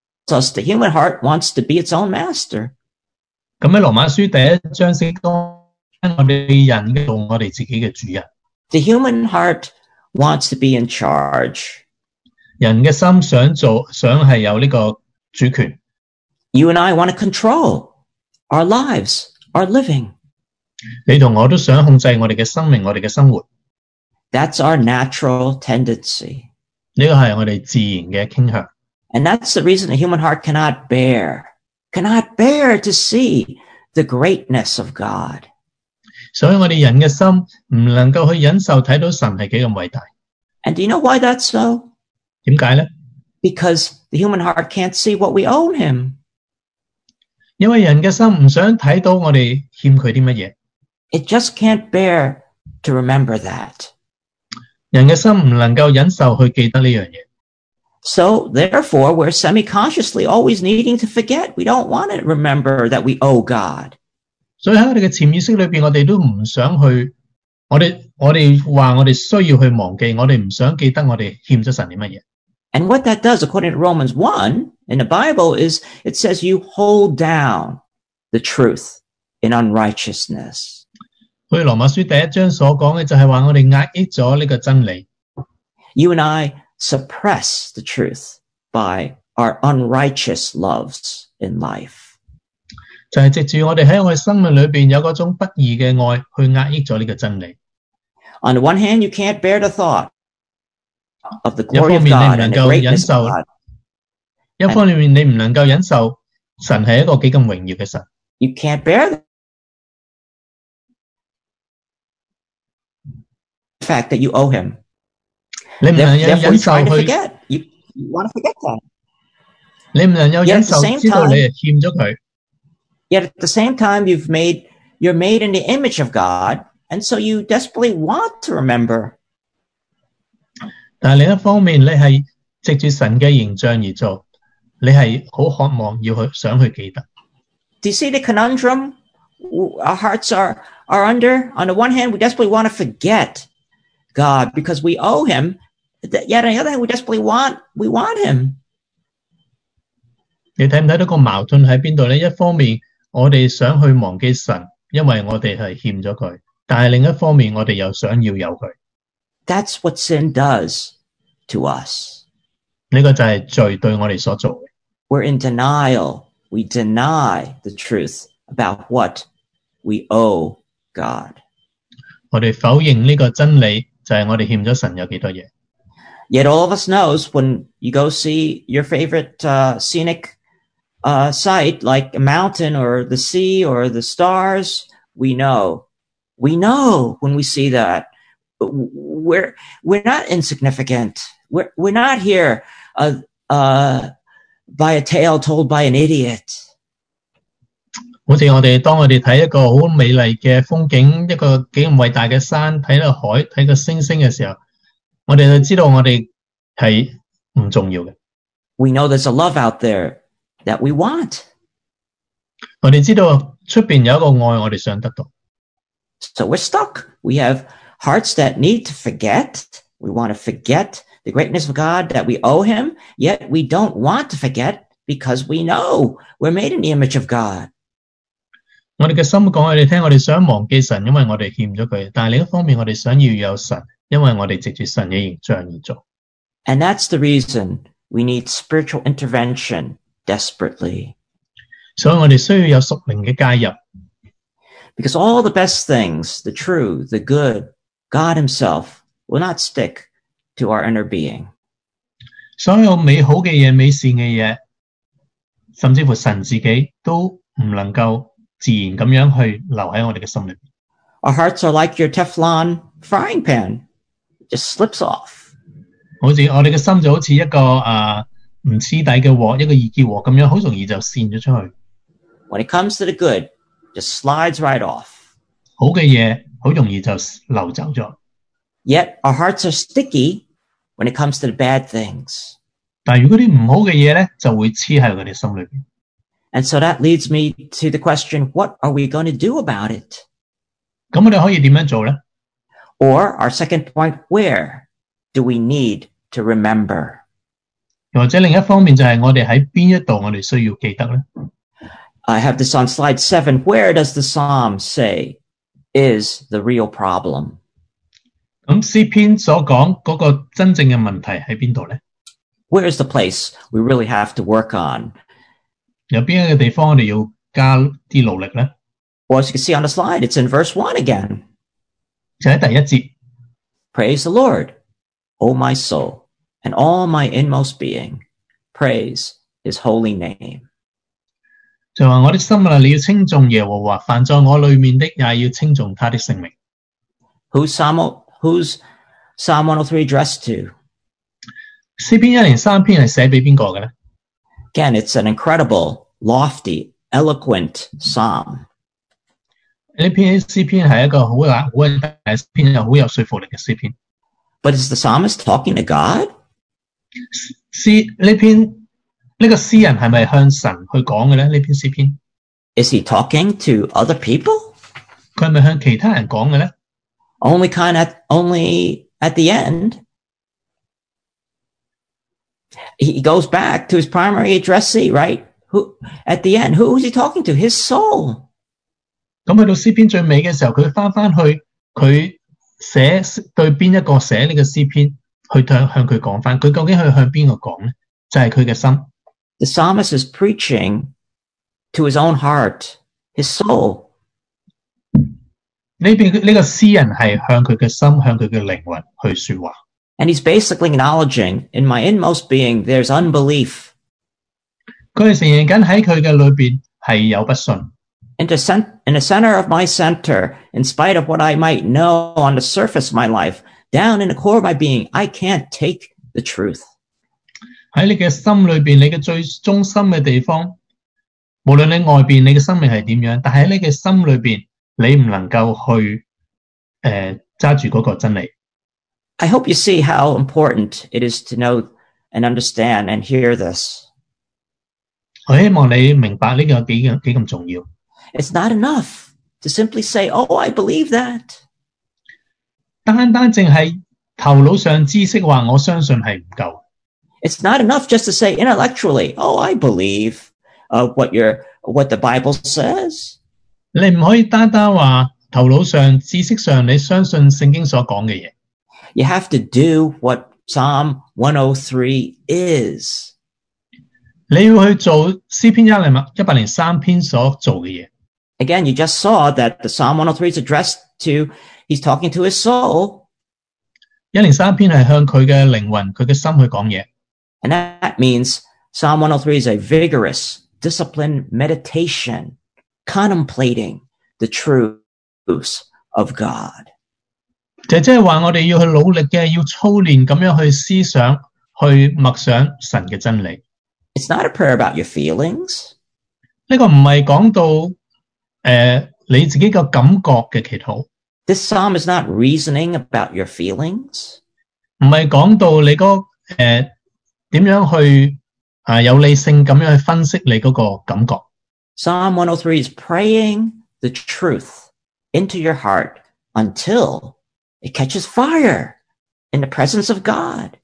us the human heart wants to be its own master. 咁喺羅馬書第一章聖講我哋人嘅做我哋自己嘅主人， The human heart wants to be in charge. 人嘅心想做想係有呢個主權。 You and I want to control our lives, our living. 你同我都想控制我哋嘅生命，我哋嘅生活， That's our natural tendency. 呢個係我哋自然嘅傾向。 And that's the reason the human heart cannot bear, cannot bear to see the greatness of God. 所以我哋人嘅心唔能夠去忍受睇到神係幾咁偉大。 And do you know why that's so? 點解呢？ Because the human heart can't see what we owe him. 因為人嘅心唔想睇到我哋欠佢啲乜嘢， It just can't bear to remember that. 人嘅心唔能夠忍受去記得呢樣嘢。 So therefore, we're semi-consciously always needing to forget. We don't want to remember that we owe God. 所以喺我哋嘅潛意識裏邊，我哋都唔想去，我哋我哋話我哋需要去忘記，我哋唔想記得我哋欠咗神啲乜嘢。 And what that does, according to Romans one in the Bible, is it says you hold down the truth in unrighteousness. 好似羅馬書第一章所講嘅就係話我哋壓抑咗呢個真理， You and I suppress the truth by our unrighteous loves in life. 就係藉住我哋喺我哋生命裏邊有嗰種不義嘅愛去壓抑咗呢個真理。 On the one hand, you can't bear the thought of the 一 glory 方 of 面你唔 God 能 and the 夠忍 greatness 受， of God. 一方面你唔能夠忍受神係一個幾咁榮耀嘅神， You can't bear the fact that you owe him. 你唔能夠 Therefore, 忍 you're 受 trying to 去， forget. You, you want to forget that. 你唔能夠 Yet 忍 at the 受 same 知道 time- 你係欠咗佢。 Yet at the same time, you've made, you're made in the image of God. And so you desperately want to remember. 但係另一方面，你係藉住神嘅形象而做，你係好渴望要去想去記得。 Do you see the conundrum our hearts are, are under? On the one hand, we desperately want to forget God because we owe him. Yet on the other hand, we desperately want, we want him. 你睇唔睇到個矛盾喺邊度呢？一方面我哋想去忘記神，因為我哋係欠咗佢，但係另一方面我哋又想要有佢。 That's what sin does to us. 呢個就係罪對我哋所做嘅。 We're in denial. We deny the truth about what we owe God. 我哋否認呢個真理，就係我哋欠咗神有幾多嘢。 Yet all of us knows when you go see your favorite uh, scenic uh, site, like a mountain or the sea or the stars, we know, we know when we see that we're we're not insignificant. We're we're not here uh, uh, by a tale told by an idiot. 好似我哋當我哋睇一個好美麗嘅風景，一個幾咁偉大嘅山，睇到海，睇個星星嘅時候，我哋就知道我哋係唔重要嘅。 We know there's a love out there that we want. 我哋知道出邊有一個愛，我哋想得到。 So we're stuck. We have hearts that need to forget. We want to forget the greatness of God that we owe him, yet we don't want to forget because we know we're made in the image of God. 我哋嘅心講佢哋聽，我哋想忘記神，因為我哋欠咗佢。但係另一方面，我哋想要有神，因為我哋藉住神嘅形象而做。 And that's the reason we need spiritual intervention desperately. 所以我哋需要有屬靈嘅介入。 Because all the best things, the true, the good, God himself will not stick to our inner being. 所有美好嘅嘢、美善嘅嘢，甚至乎神自己都唔能夠自然咁樣去留喺我哋嘅心裏邊。 Our hearts are like your Teflon frying pan. It just slips off. 好似我哋嘅心就好似一個啊唔黐底嘅鑊，一個易潔鑊咁樣，好容易就跣咗出去。 When it comes to the good, just slides right off. 好嘅嘢好容易就流走咗。 Yet our hearts are sticky when it comes to the bad things. 但係如果啲唔好嘅嘢咧，就會黐喺佢哋心裏邊。 And so that leads me to the question, what are we going to do about it? 咁我哋可以點樣做咧？ Or our second point, where do we need to remember? 又或者另一方面就係我哋喺邊一度我哋需要記得咧？ I have this on slide seven. Where does the Psalm say is the real problem? 咁詩篇所講嗰個真正嘅問題喺邊度咧？ Where is the place we really have to work on? 有邊一個地方我哋要加啲努力咧？ Well, as you can see on the slide, it's in verse one again. 就喺第一節。 Praise the Lord, O my soul, and all my inmost being. Praise his holy name. 就話我的心啊，你要稱頌耶和華，凡在我裏面的也要稱頌他的聖名。 Who's Psalm, who's Psalm one oh three addressed to? 詩篇一零三篇係寫俾邊個嘅咧？ Again, it's an incredible, lofty, eloquent psalm. 呢篇詩篇係一個好大好偉大嘅詩篇，又好有說服力嘅詩篇。 But is the psalmist talking to God? 詩呢篇呢個詩人係咪向神去講嘅咧？呢篇詩篇 Is he talking to other people? 佢係咪向其他人講嘅咧？ Only kind of, only at the end, he goes back to his primary addressee, right? Who at the end, who is he talking to? His soul. 咁去到詩篇最尾嘅時候，佢翻翻去佢寫對邊一個寫呢個詩篇，去向向佢講翻，佢究竟去向邊個講咧？就係佢嘅心。 The psalmist is preaching to his own heart, his soul. 呢邊呢個詩人係向佢嘅心，向佢嘅靈魂去說話。 And he's basically acknowledging, in my inmost being, there's unbelief. 佢係承認緊喺佢嘅裏邊係有不信。 In the, cent- in the center of my center, in spite of what I might know on the surface of my life, down in the core of my being, I can't take the truth. 喺你嘅心裏邊，你嘅最中心嘅地方，無論你外邊你嘅生命係點樣，但係喺你嘅心裏邊，你唔能夠去誒揸住嗰個真理。 I hope you see how important it is to know and understand and hear this. 我希望你明白呢個幾幾咁重要。 It's not enough to simply say, oh, I believe that. 單單淨係頭腦上知識話我相信係唔夠。 It's not enough just to say intellectually, oh, I believe uh, what your what the Bible says. 你唔可以單單話頭腦上知識上你相信聖經所講嘅嘢。 You have to do what Psalm one oh three is. 你要去做詩篇一百零三篇所做嘅嘢。 Again, you just saw that the Psalm one oh three is addressed to, he's talking to his soul. 一零三篇係向佢嘅靈魂、佢嘅心去講嘢。 And that means Psalm one oh three is a vigorous, disciplined meditation, contemplating the truths of God. 就即係話我哋要去努力嘅，要操練咁樣去思想、去默想神嘅真理。 It's not a prayer about your feelings. 呢個唔係講到誒、呃、你自己個感覺嘅祈禱。 This psalm is not reasoning about your feelings. 唔係講到你嗰誒點樣去啊有理性咁樣去分析你嗰個感覺。 Psalm one oh three is praying the truth into your heart until it catches fire in the presence of God.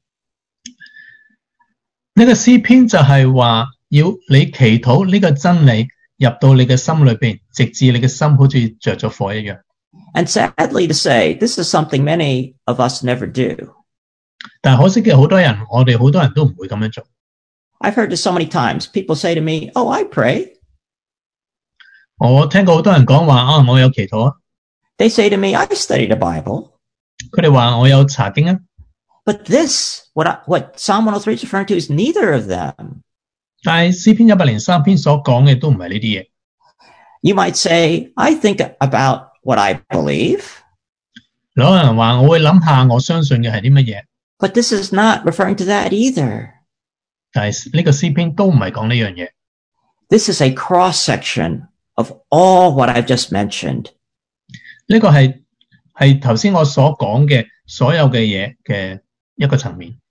呢個詩篇就係話要你祈禱呢個真理入到你嘅心裏邊，直至你嘅心好似着咗火一樣。 And sadly to say, this is something many of us never do. 但係可惜嘅，好多人我哋好多人都唔會咁樣做。 I've heard this so many times. People say to me, "Oh, I pray." 我聽過好多人講話啊，我有祈禱啊。 They say to me, "I study the Bible." 佢哋話我有查經啊。 But this, what I, what Psalm one oh three is referring to, is neither of them. 但係詩篇一百零三篇所講嘅都唔係呢啲嘢。 You might say, "I think about what I believe." 有人話我會諗下我相信嘅係啲乜嘢。 But this is not referring to that either. 但係呢個詩篇都唔係講呢樣嘢。 This is a cross-section of all what I've just mentioned. 呢個係係頭先我所講嘅所有嘅嘢嘅一個層面。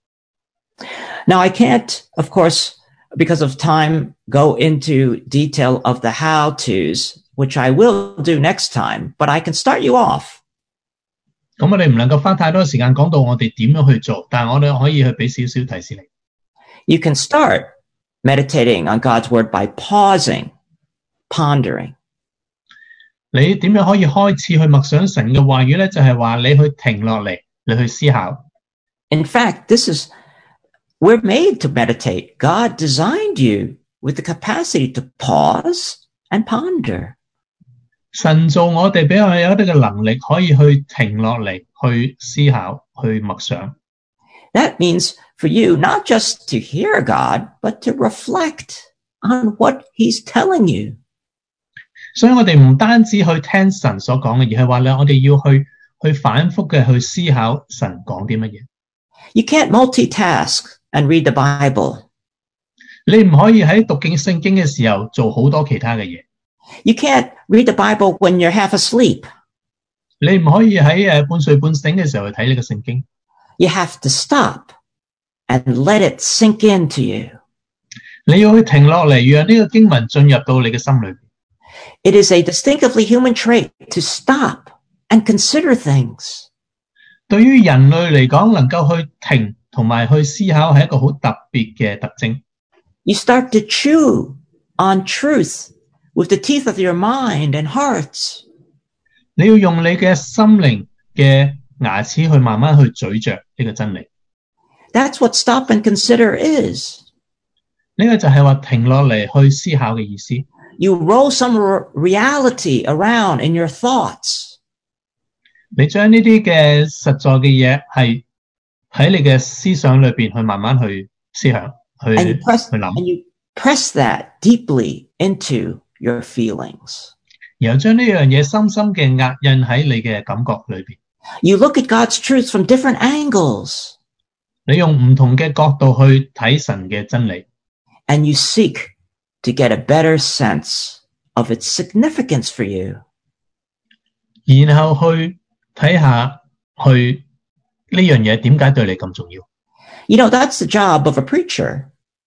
Now, I can't, of course, because of time, go into detail of the how-tos, which I will do next time, but I can start you off. 咁我哋唔能夠花太多時間講到我哋點樣去做，但係我哋可以去俾少少提示你。 You can start meditating on God's word by pausing, pondering. 你點樣可以開始去默想神嘅話語咧？就係話你去停落嚟，你去思考。 In fact, this is, we're made to meditate. God designed you with the capacity to pause and ponder. 神造我哋俾我哋有一啲嘅能力，可以去停落嚟，去思考，去默想。 That means for you not just to hear God, but to reflect on what He's telling you. 所以我哋唔單止去聽神所講嘅，而係話咧，我哋要去去反覆嘅去思考神講啲乜嘢。 You can't multitask and read the Bible. 你唔可以喺讀經聖經嘅時候做好多其他嘅嘢。 You can't read the Bible when you're half asleep. 你唔可以喺誒半睡半醒嘅時候去睇呢個聖經。 You have to stop and let it sink into you. 你要去停落嚟，讓呢個經文進入到你嘅心裏邊。 It is a distinctively human trait to stop and consider things. 對於人類嚟講，能夠去停同埋去思考係一個好特別嘅特徵。 You start to chew on truth with the teeth of your mind and hearts. 你要用你嘅心靈嘅牙齒去慢慢去咀嚼呢個真理。 That's what stop and consider is. 呢個就係話停落嚟去思考嘅意思。 You roll some reality around in your thoughts. 你將呢啲嘅實在嘅嘢係喺你嘅思想裏邊去慢慢去思想，去 And you press, 去諗， and you press that deeply into your feelings. 然後將呢樣嘢深深嘅壓印喺你嘅感覺裏邊。 You look at God's truth from different angles. 你用唔同嘅角度去睇神嘅真理， And you seek to get a better sense of its significance for you. 然後去睇下去呢樣嘢點解對你咁重要。 You know, that's the job of a preacher.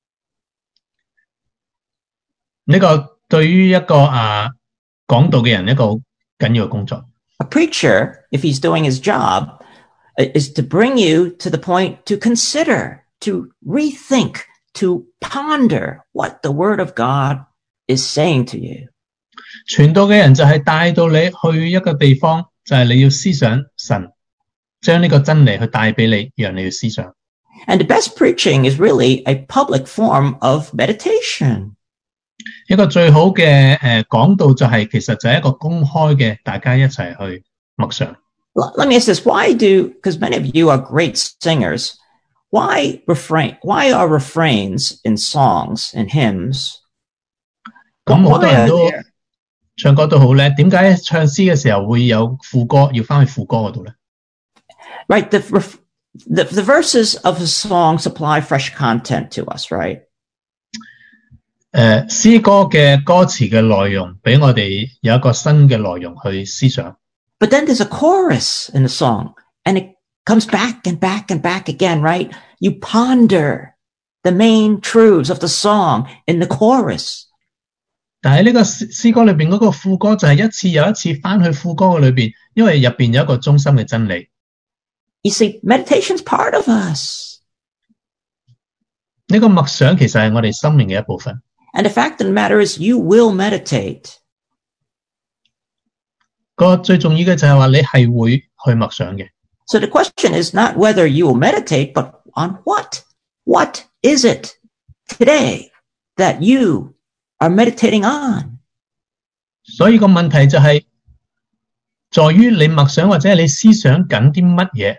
呢個對於一個啊講道嘅人一個好緊要嘅工作。 A preacher, if he's doing his job, is to bring you to the point to consider, to rethink, to ponder what the Word of God is saying to you. 傳道嘅人就係帶到你去一個地方，就係你要思想神，將呢個真理去帶俾你，讓你去思想。 And the best preaching is really a public form of meditation. 一個最好嘅誒講道就係其實就係一個公開嘅，大家一齊去默想。 Let me ask this: Why do? Because many of you are great singers. Why refrain? Why are refrains in songs and hymns? 咁好多人都 Why are there- 唱歌都好叻，點解唱詩嘅時候會有副歌，要翻去副歌嗰度咧？ Right. The, ref- the the verses of a song supply fresh content to us. Right. 誒，詩歌嘅歌詞嘅內容俾我哋有一個新嘅內容去思想。 But then there's a chorus in the song, and it comes back and back and back again. Right. You ponder the main truths of the song in the chorus. 但係呢個詩詩歌裏邊嗰個副歌就係一次又一次翻去副歌嘅裏邊，因為入邊有一個中心嘅真理。 You see, meditation's part of us. 呢個默想其實係我哋生命嘅一部分。 And the fact of the matter is, you will meditate. 個最重要嘅就係話你係會去默想嘅。 So the question is not whether you will meditate, but on what? What is it today that you are meditating on? 所以個問題就係在於你默想或者你思想緊啲乜嘢。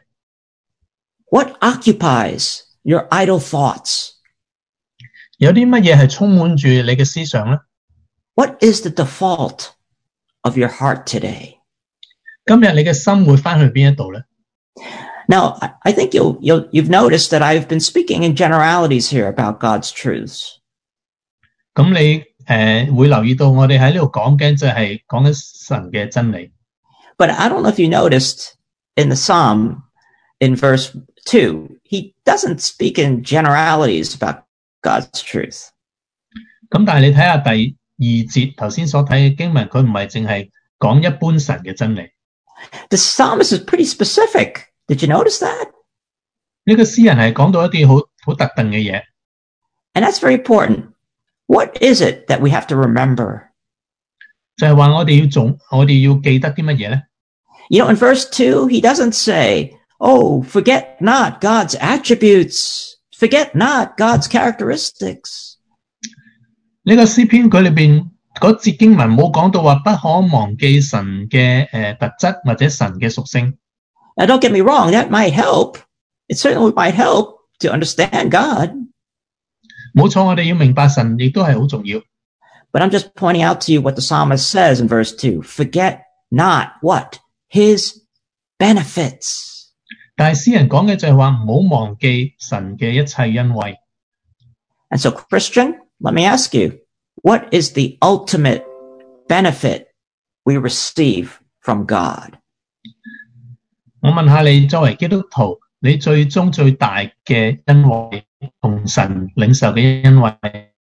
What occupies your idle thoughts? 有啲乜嘢係充滿住你嘅思想咧？ What is the default of your heart today? 今日你嘅心會翻去邊一度咧？ Now, I think you'll, you'll, you've noticed that I've been speaking in generalities here about God's truths. 咁你誒、呃、會留意到我哋喺呢度講緊就係講緊神嘅真理。 But I don't know if you noticed in the Psalm, in verse two, he doesn't speak in generalities about God's truth. 咁但係你睇下第二節頭先所睇嘅經文，佢唔係淨係講一般神嘅真理。 The psalmist is pretty specific. Did you notice that? 呢個詩人係講到一啲好好特定嘅嘢。 And that's very important. What is it that we have to remember? 就係話我哋要做，我哋要記得啲乜嘢咧？ You know, in verse two, he doesn't say, oh, forget not God's attributes. Forget not God's characteristics. 呢個詩篇佢裏邊嗰節經文冇講到話不可忘記神嘅誒特質或者神嘅屬性。 Now, don't get me wrong, that might help. It certainly might help to understand God. 冇錯，我哋要明白神亦都係好重要。 But I'm just pointing out to you what the psalmist says in verse two. Forget not what? His benefits. 但係詩人講嘅就係話唔好忘記神嘅一切恩惠。 And so, Christian, let me ask you, what is the ultimate benefit we receive from God? 我問下你，作為基督徒，你最終最大嘅恩惠同神領受嘅恩惠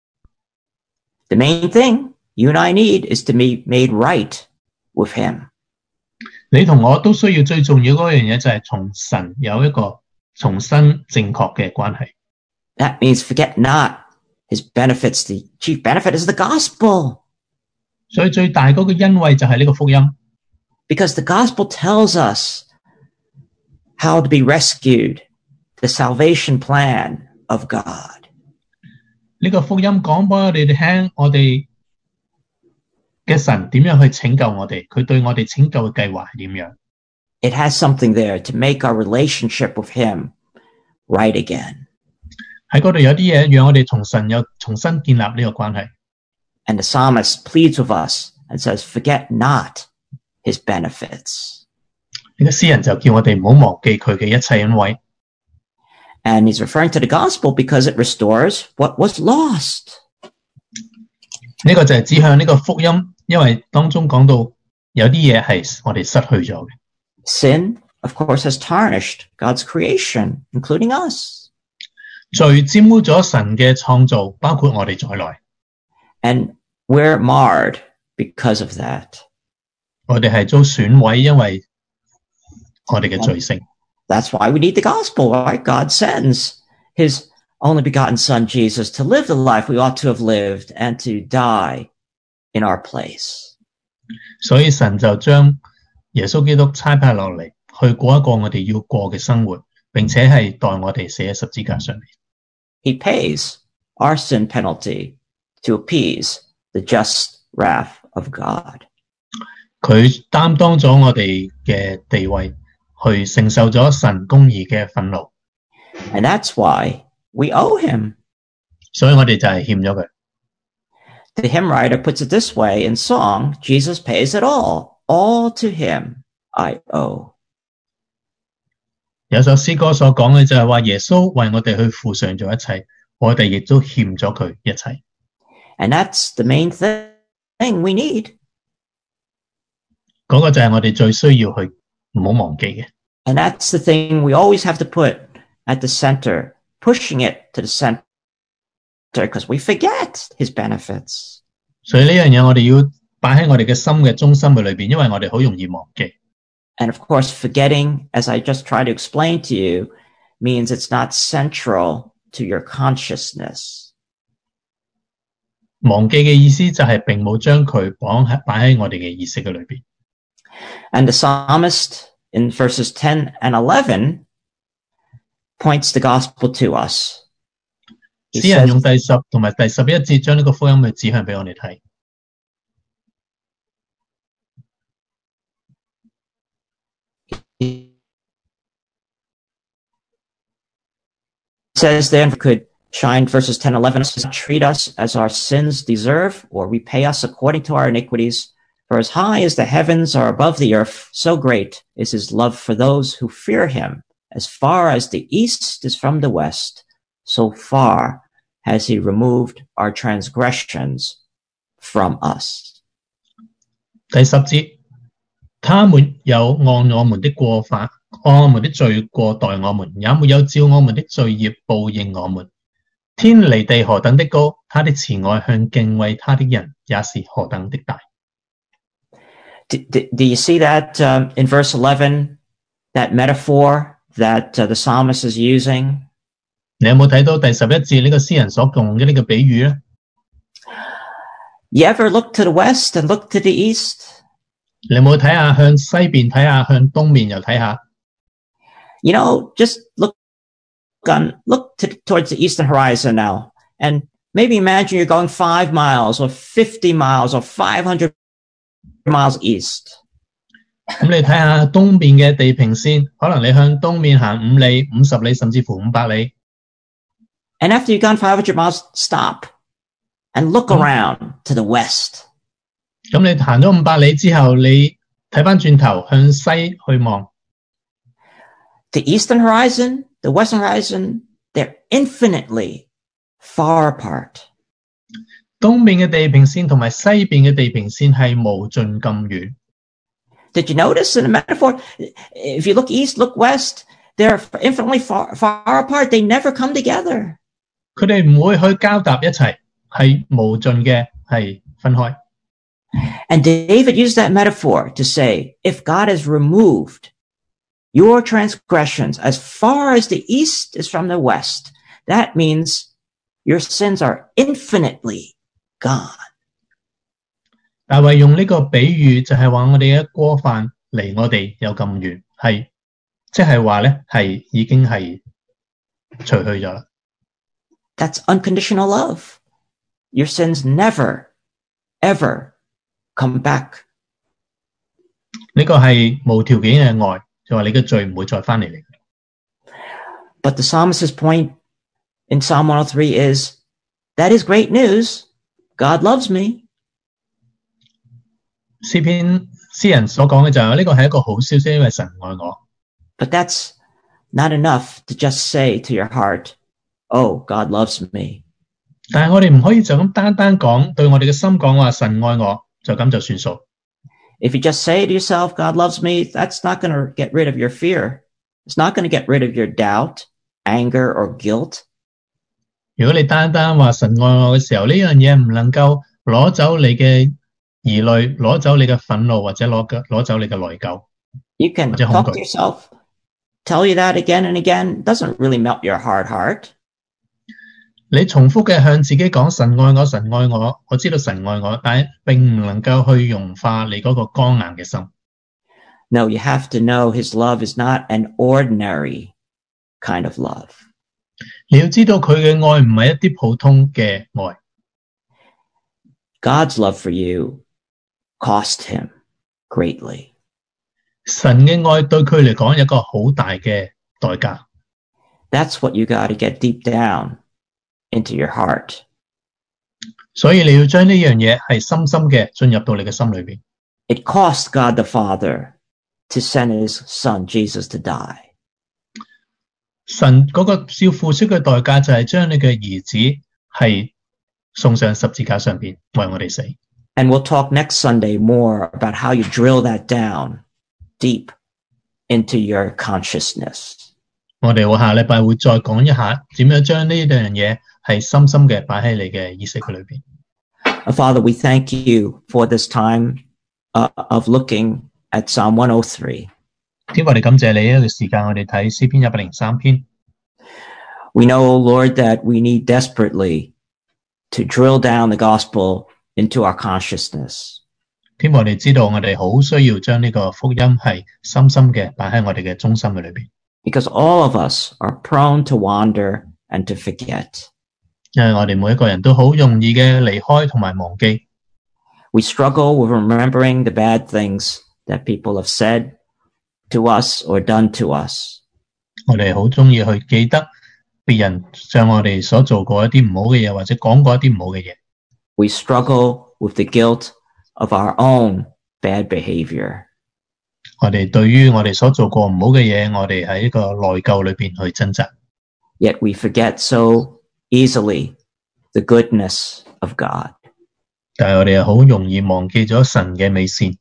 The main thing you and I need is to be made right with Him. 你同我都需要最重要嗰樣嘢就係同神有一個重新正確嘅關係。 That means forget not His benefits. The chief benefit is the gospel. 所以最大嗰個恩惠就係呢個福音。 Because the gospel tells us how to be rescued, the salvation plan of God. 呢個福音講俾我哋聽，我哋嘅神點樣去拯救我哋，佢對我哋拯救嘅計劃係點樣。 It has something there to make our relationship with Him right again. 喺嗰度有啲嘢讓我哋同神有重新建立呢個關係。 And the psalmist pleads with us and says, forget not His benefits. 呢個詩人就叫我哋唔好忘記佢嘅一切恩惠。 And he's referring to the gospel because it restores what was lost. 呢個就係指向呢個福音，因為當中講到有啲嘢係我哋失去咗嘅。 Sin, of course, has tarnished God's creation, including us. 罪沾污咗神嘅創造，包括我哋在內。 And we're marred because of that. 我哋係遭損毀，因為我哋嘅罪性。 That's why we need the gospel, right? God sends His only begotten Son, Jesus, to live the life we ought to have lived and to die in our place. 所以神就將耶穌基督差派落嚟，去過一個我哋要過嘅生活，並且係代我哋死喺十字架上面。 He pays our sin penalty to appease the just wrath of God. 佢擔當咗我哋嘅地位，去承受咗神公義嘅憤怒。 And that's why we owe Him. 所以我哋就係欠咗佢。 The hymn writer puts it this way in song, Jesus pays it all. All to Him I owe. 有首詩歌所講嘅就係話耶穌為我哋去付上咗一切，我哋亦都欠咗佢一切。 And that's the main thing we need. 嗰個就係我哋最需要去唔好忘記嘅。 And that's the thing we always have to put at the center, pushing it to the center because we forget his benefits. 所以呢樣嘢我哋要擺喺我哋嘅心嘅中心嘅裏邊，因為我哋好容易忘記。 And of course, forgetting, as I just tried to explain to you, means it's not central to your consciousness. 忘記嘅意思就係並冇將佢綁喺擺喺我哋嘅意識嘅裏邊。 And the psalmist in verses ten and eleven points the gospel to us. He 詩人 says, 用第十同埋第十一節將呢個福音去指向俾我哋睇。 He says then could shine verses ten, eleven, treat us as our sins deserve or repay us according to our iniquities. For as high as the heavens are above the earth, so great is his love for those who fear him. As far as the east is from the west, so far has he removed our transgressions from us. 第十節，他沒有按我們的過犯，按我們的罪過待我們，也沒有照我們的罪孽報應我們。天離地何等的高，他的慈愛向敬畏他的人也是何等的大。 Do, do, do you see that um, in verse eleven, that metaphor that uh, the psalmist is using? 你有冇睇到第十一節呢個詩人所用嘅呢個比喻呢？ You ever look to the west and look to the east? 你有冇睇下向西邊睇下，向東面又睇下？ You know, just look on, look to, towards the eastern horizon now, and maybe imagine you're going five miles or fifty miles or five hundred miles east. 咁你睇下東邊嘅地平線，可能你向東面行五里、五十里，甚至乎五百里。 And after you've gone five hundred miles, stop and look around to the west. 咁你行咗五百里之後，你睇翻轉頭向西去望。 The eastern horizon, the western horizon, they're infinitely far apart. 東邊嘅地平線同埋西邊嘅地平線係無盡咁遠。 Did you notice in the metaphor? If you look east, look west, they're infinitely far, far apart. They never come together. 佢哋唔會去交搭一齊，係無盡嘅，係分開。 And David used that metaphor to say, if God has removed your transgressions as far as the east is from the west, that means your sins are infinitely gone. 大衛用呢個比喻就係話我哋嘅過犯離我哋有咁遠，係即係話咧係已經係除去咗啦。 That's unconditional love. Your sins never, ever come back. 呢個係無條件嘅愛，就話你嘅罪唔會再翻嚟嚟。 But the psalmist's point in Psalm one oh three is, that is great news. God loves me. 詩篇詩人所講嘅就係呢個係一個好消息，因為神愛我。 But that's not enough to just say to your heart, oh, God loves me. 但係我哋唔可以就咁單單講，對我哋嘅心講話神愛我，就咁就算數。 If you just say to yourself, God loves me, that's not going to get rid of your fear. It's not going to get rid of your doubt, anger, or guilt. 如果你單單話神愛我嘅時候，呢樣嘢唔能夠攞走你嘅疑慮，攞走你嘅憤怒，或者攞攞走你嘅內疚。 You can talk to yourself, tell you that again and again. It doesn't really melt your hard heart. 你重複嘅向自己講神愛我，神愛我，我知道神愛我，但係並唔能夠去融化你嗰個剛硬嘅心。 No, you have to know his love is not an ordinary kind of love. 你要知道佢嘅愛唔係一啲普通嘅愛。 God's love for you cost him greatly. 神嘅愛對佢嚟講有一個好大嘅代價。 That's what you got to get deep down into your heart. 所以你要將呢樣嘢係深深嘅進入到你嘅心裏邊。 It cost God the Father to send his son Jesus to die. 神嗰個要付出嘅代價就係將你嘅兒子係送上十字架上邊為我哋死。 And we'll talk next Sunday more about how you drill that down deep into your consciousness. 我哋會下禮拜會再講一下點樣將呢樣嘢係深深嘅擺喺你嘅意識嘅裏邊。 Uh, Father, we thank you for this time uh, of looking at Psalm one oh three. 天父，我哋感謝你呢個時間，我哋睇詩篇一百零三篇。 We know, Lord, that we need desperately to drill down the gospel into our consciousness. 天父，我哋知道我哋好需要將呢個福音係深深嘅擺喺我哋嘅中心嘅裏邊。 Because all of us are prone to wander and to forget. 因為我哋每一個人都好容易嘅離開同埋忘記。 We struggle with remembering the bad things that people have said to us or done to us. 我哋好中意去記得別人向我哋所做過一啲唔好嘅嘢，或者講過一啲唔好嘅嘢。 We struggle with the guilt of our own bad behavior. 我哋對於我哋所做過唔好嘅嘢，我哋喺呢個內疚裏邊去掙扎。 Yet we forget so easily the goodness of God. 但係我哋又好容易忘記咗神嘅美善。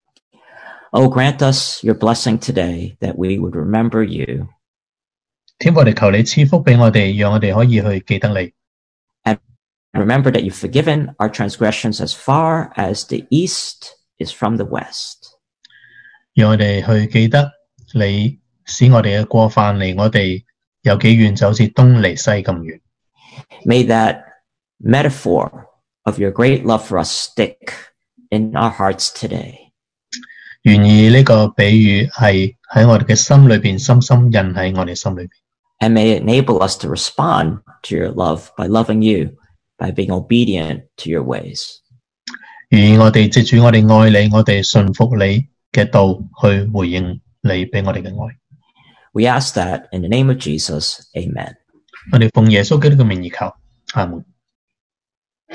Oh, grant us your blessing today that we would remember you. 天父，我哋求你賜福俾我哋，讓我哋可以去記得你。 And remember that you've forgiven our transgressions as far as the east is from the west. 讓我哋去記得你使我哋嘅過犯離我哋有幾遠，就好似東離西咁遠。 May that metaphor of your great love for us stick in our hearts today. 願意呢個比喻係喺我哋嘅心裏邊深深印喺我哋心裏邊。 And may it enable us to respond to your love by loving you, by being obedient to your ways. 願我哋藉住我哋愛你，我哋順服你嘅道去回應你俾我哋嘅愛。 We ask that in the name of Jesus. Amen. 我哋奉耶穌基督嘅名而求，阿門。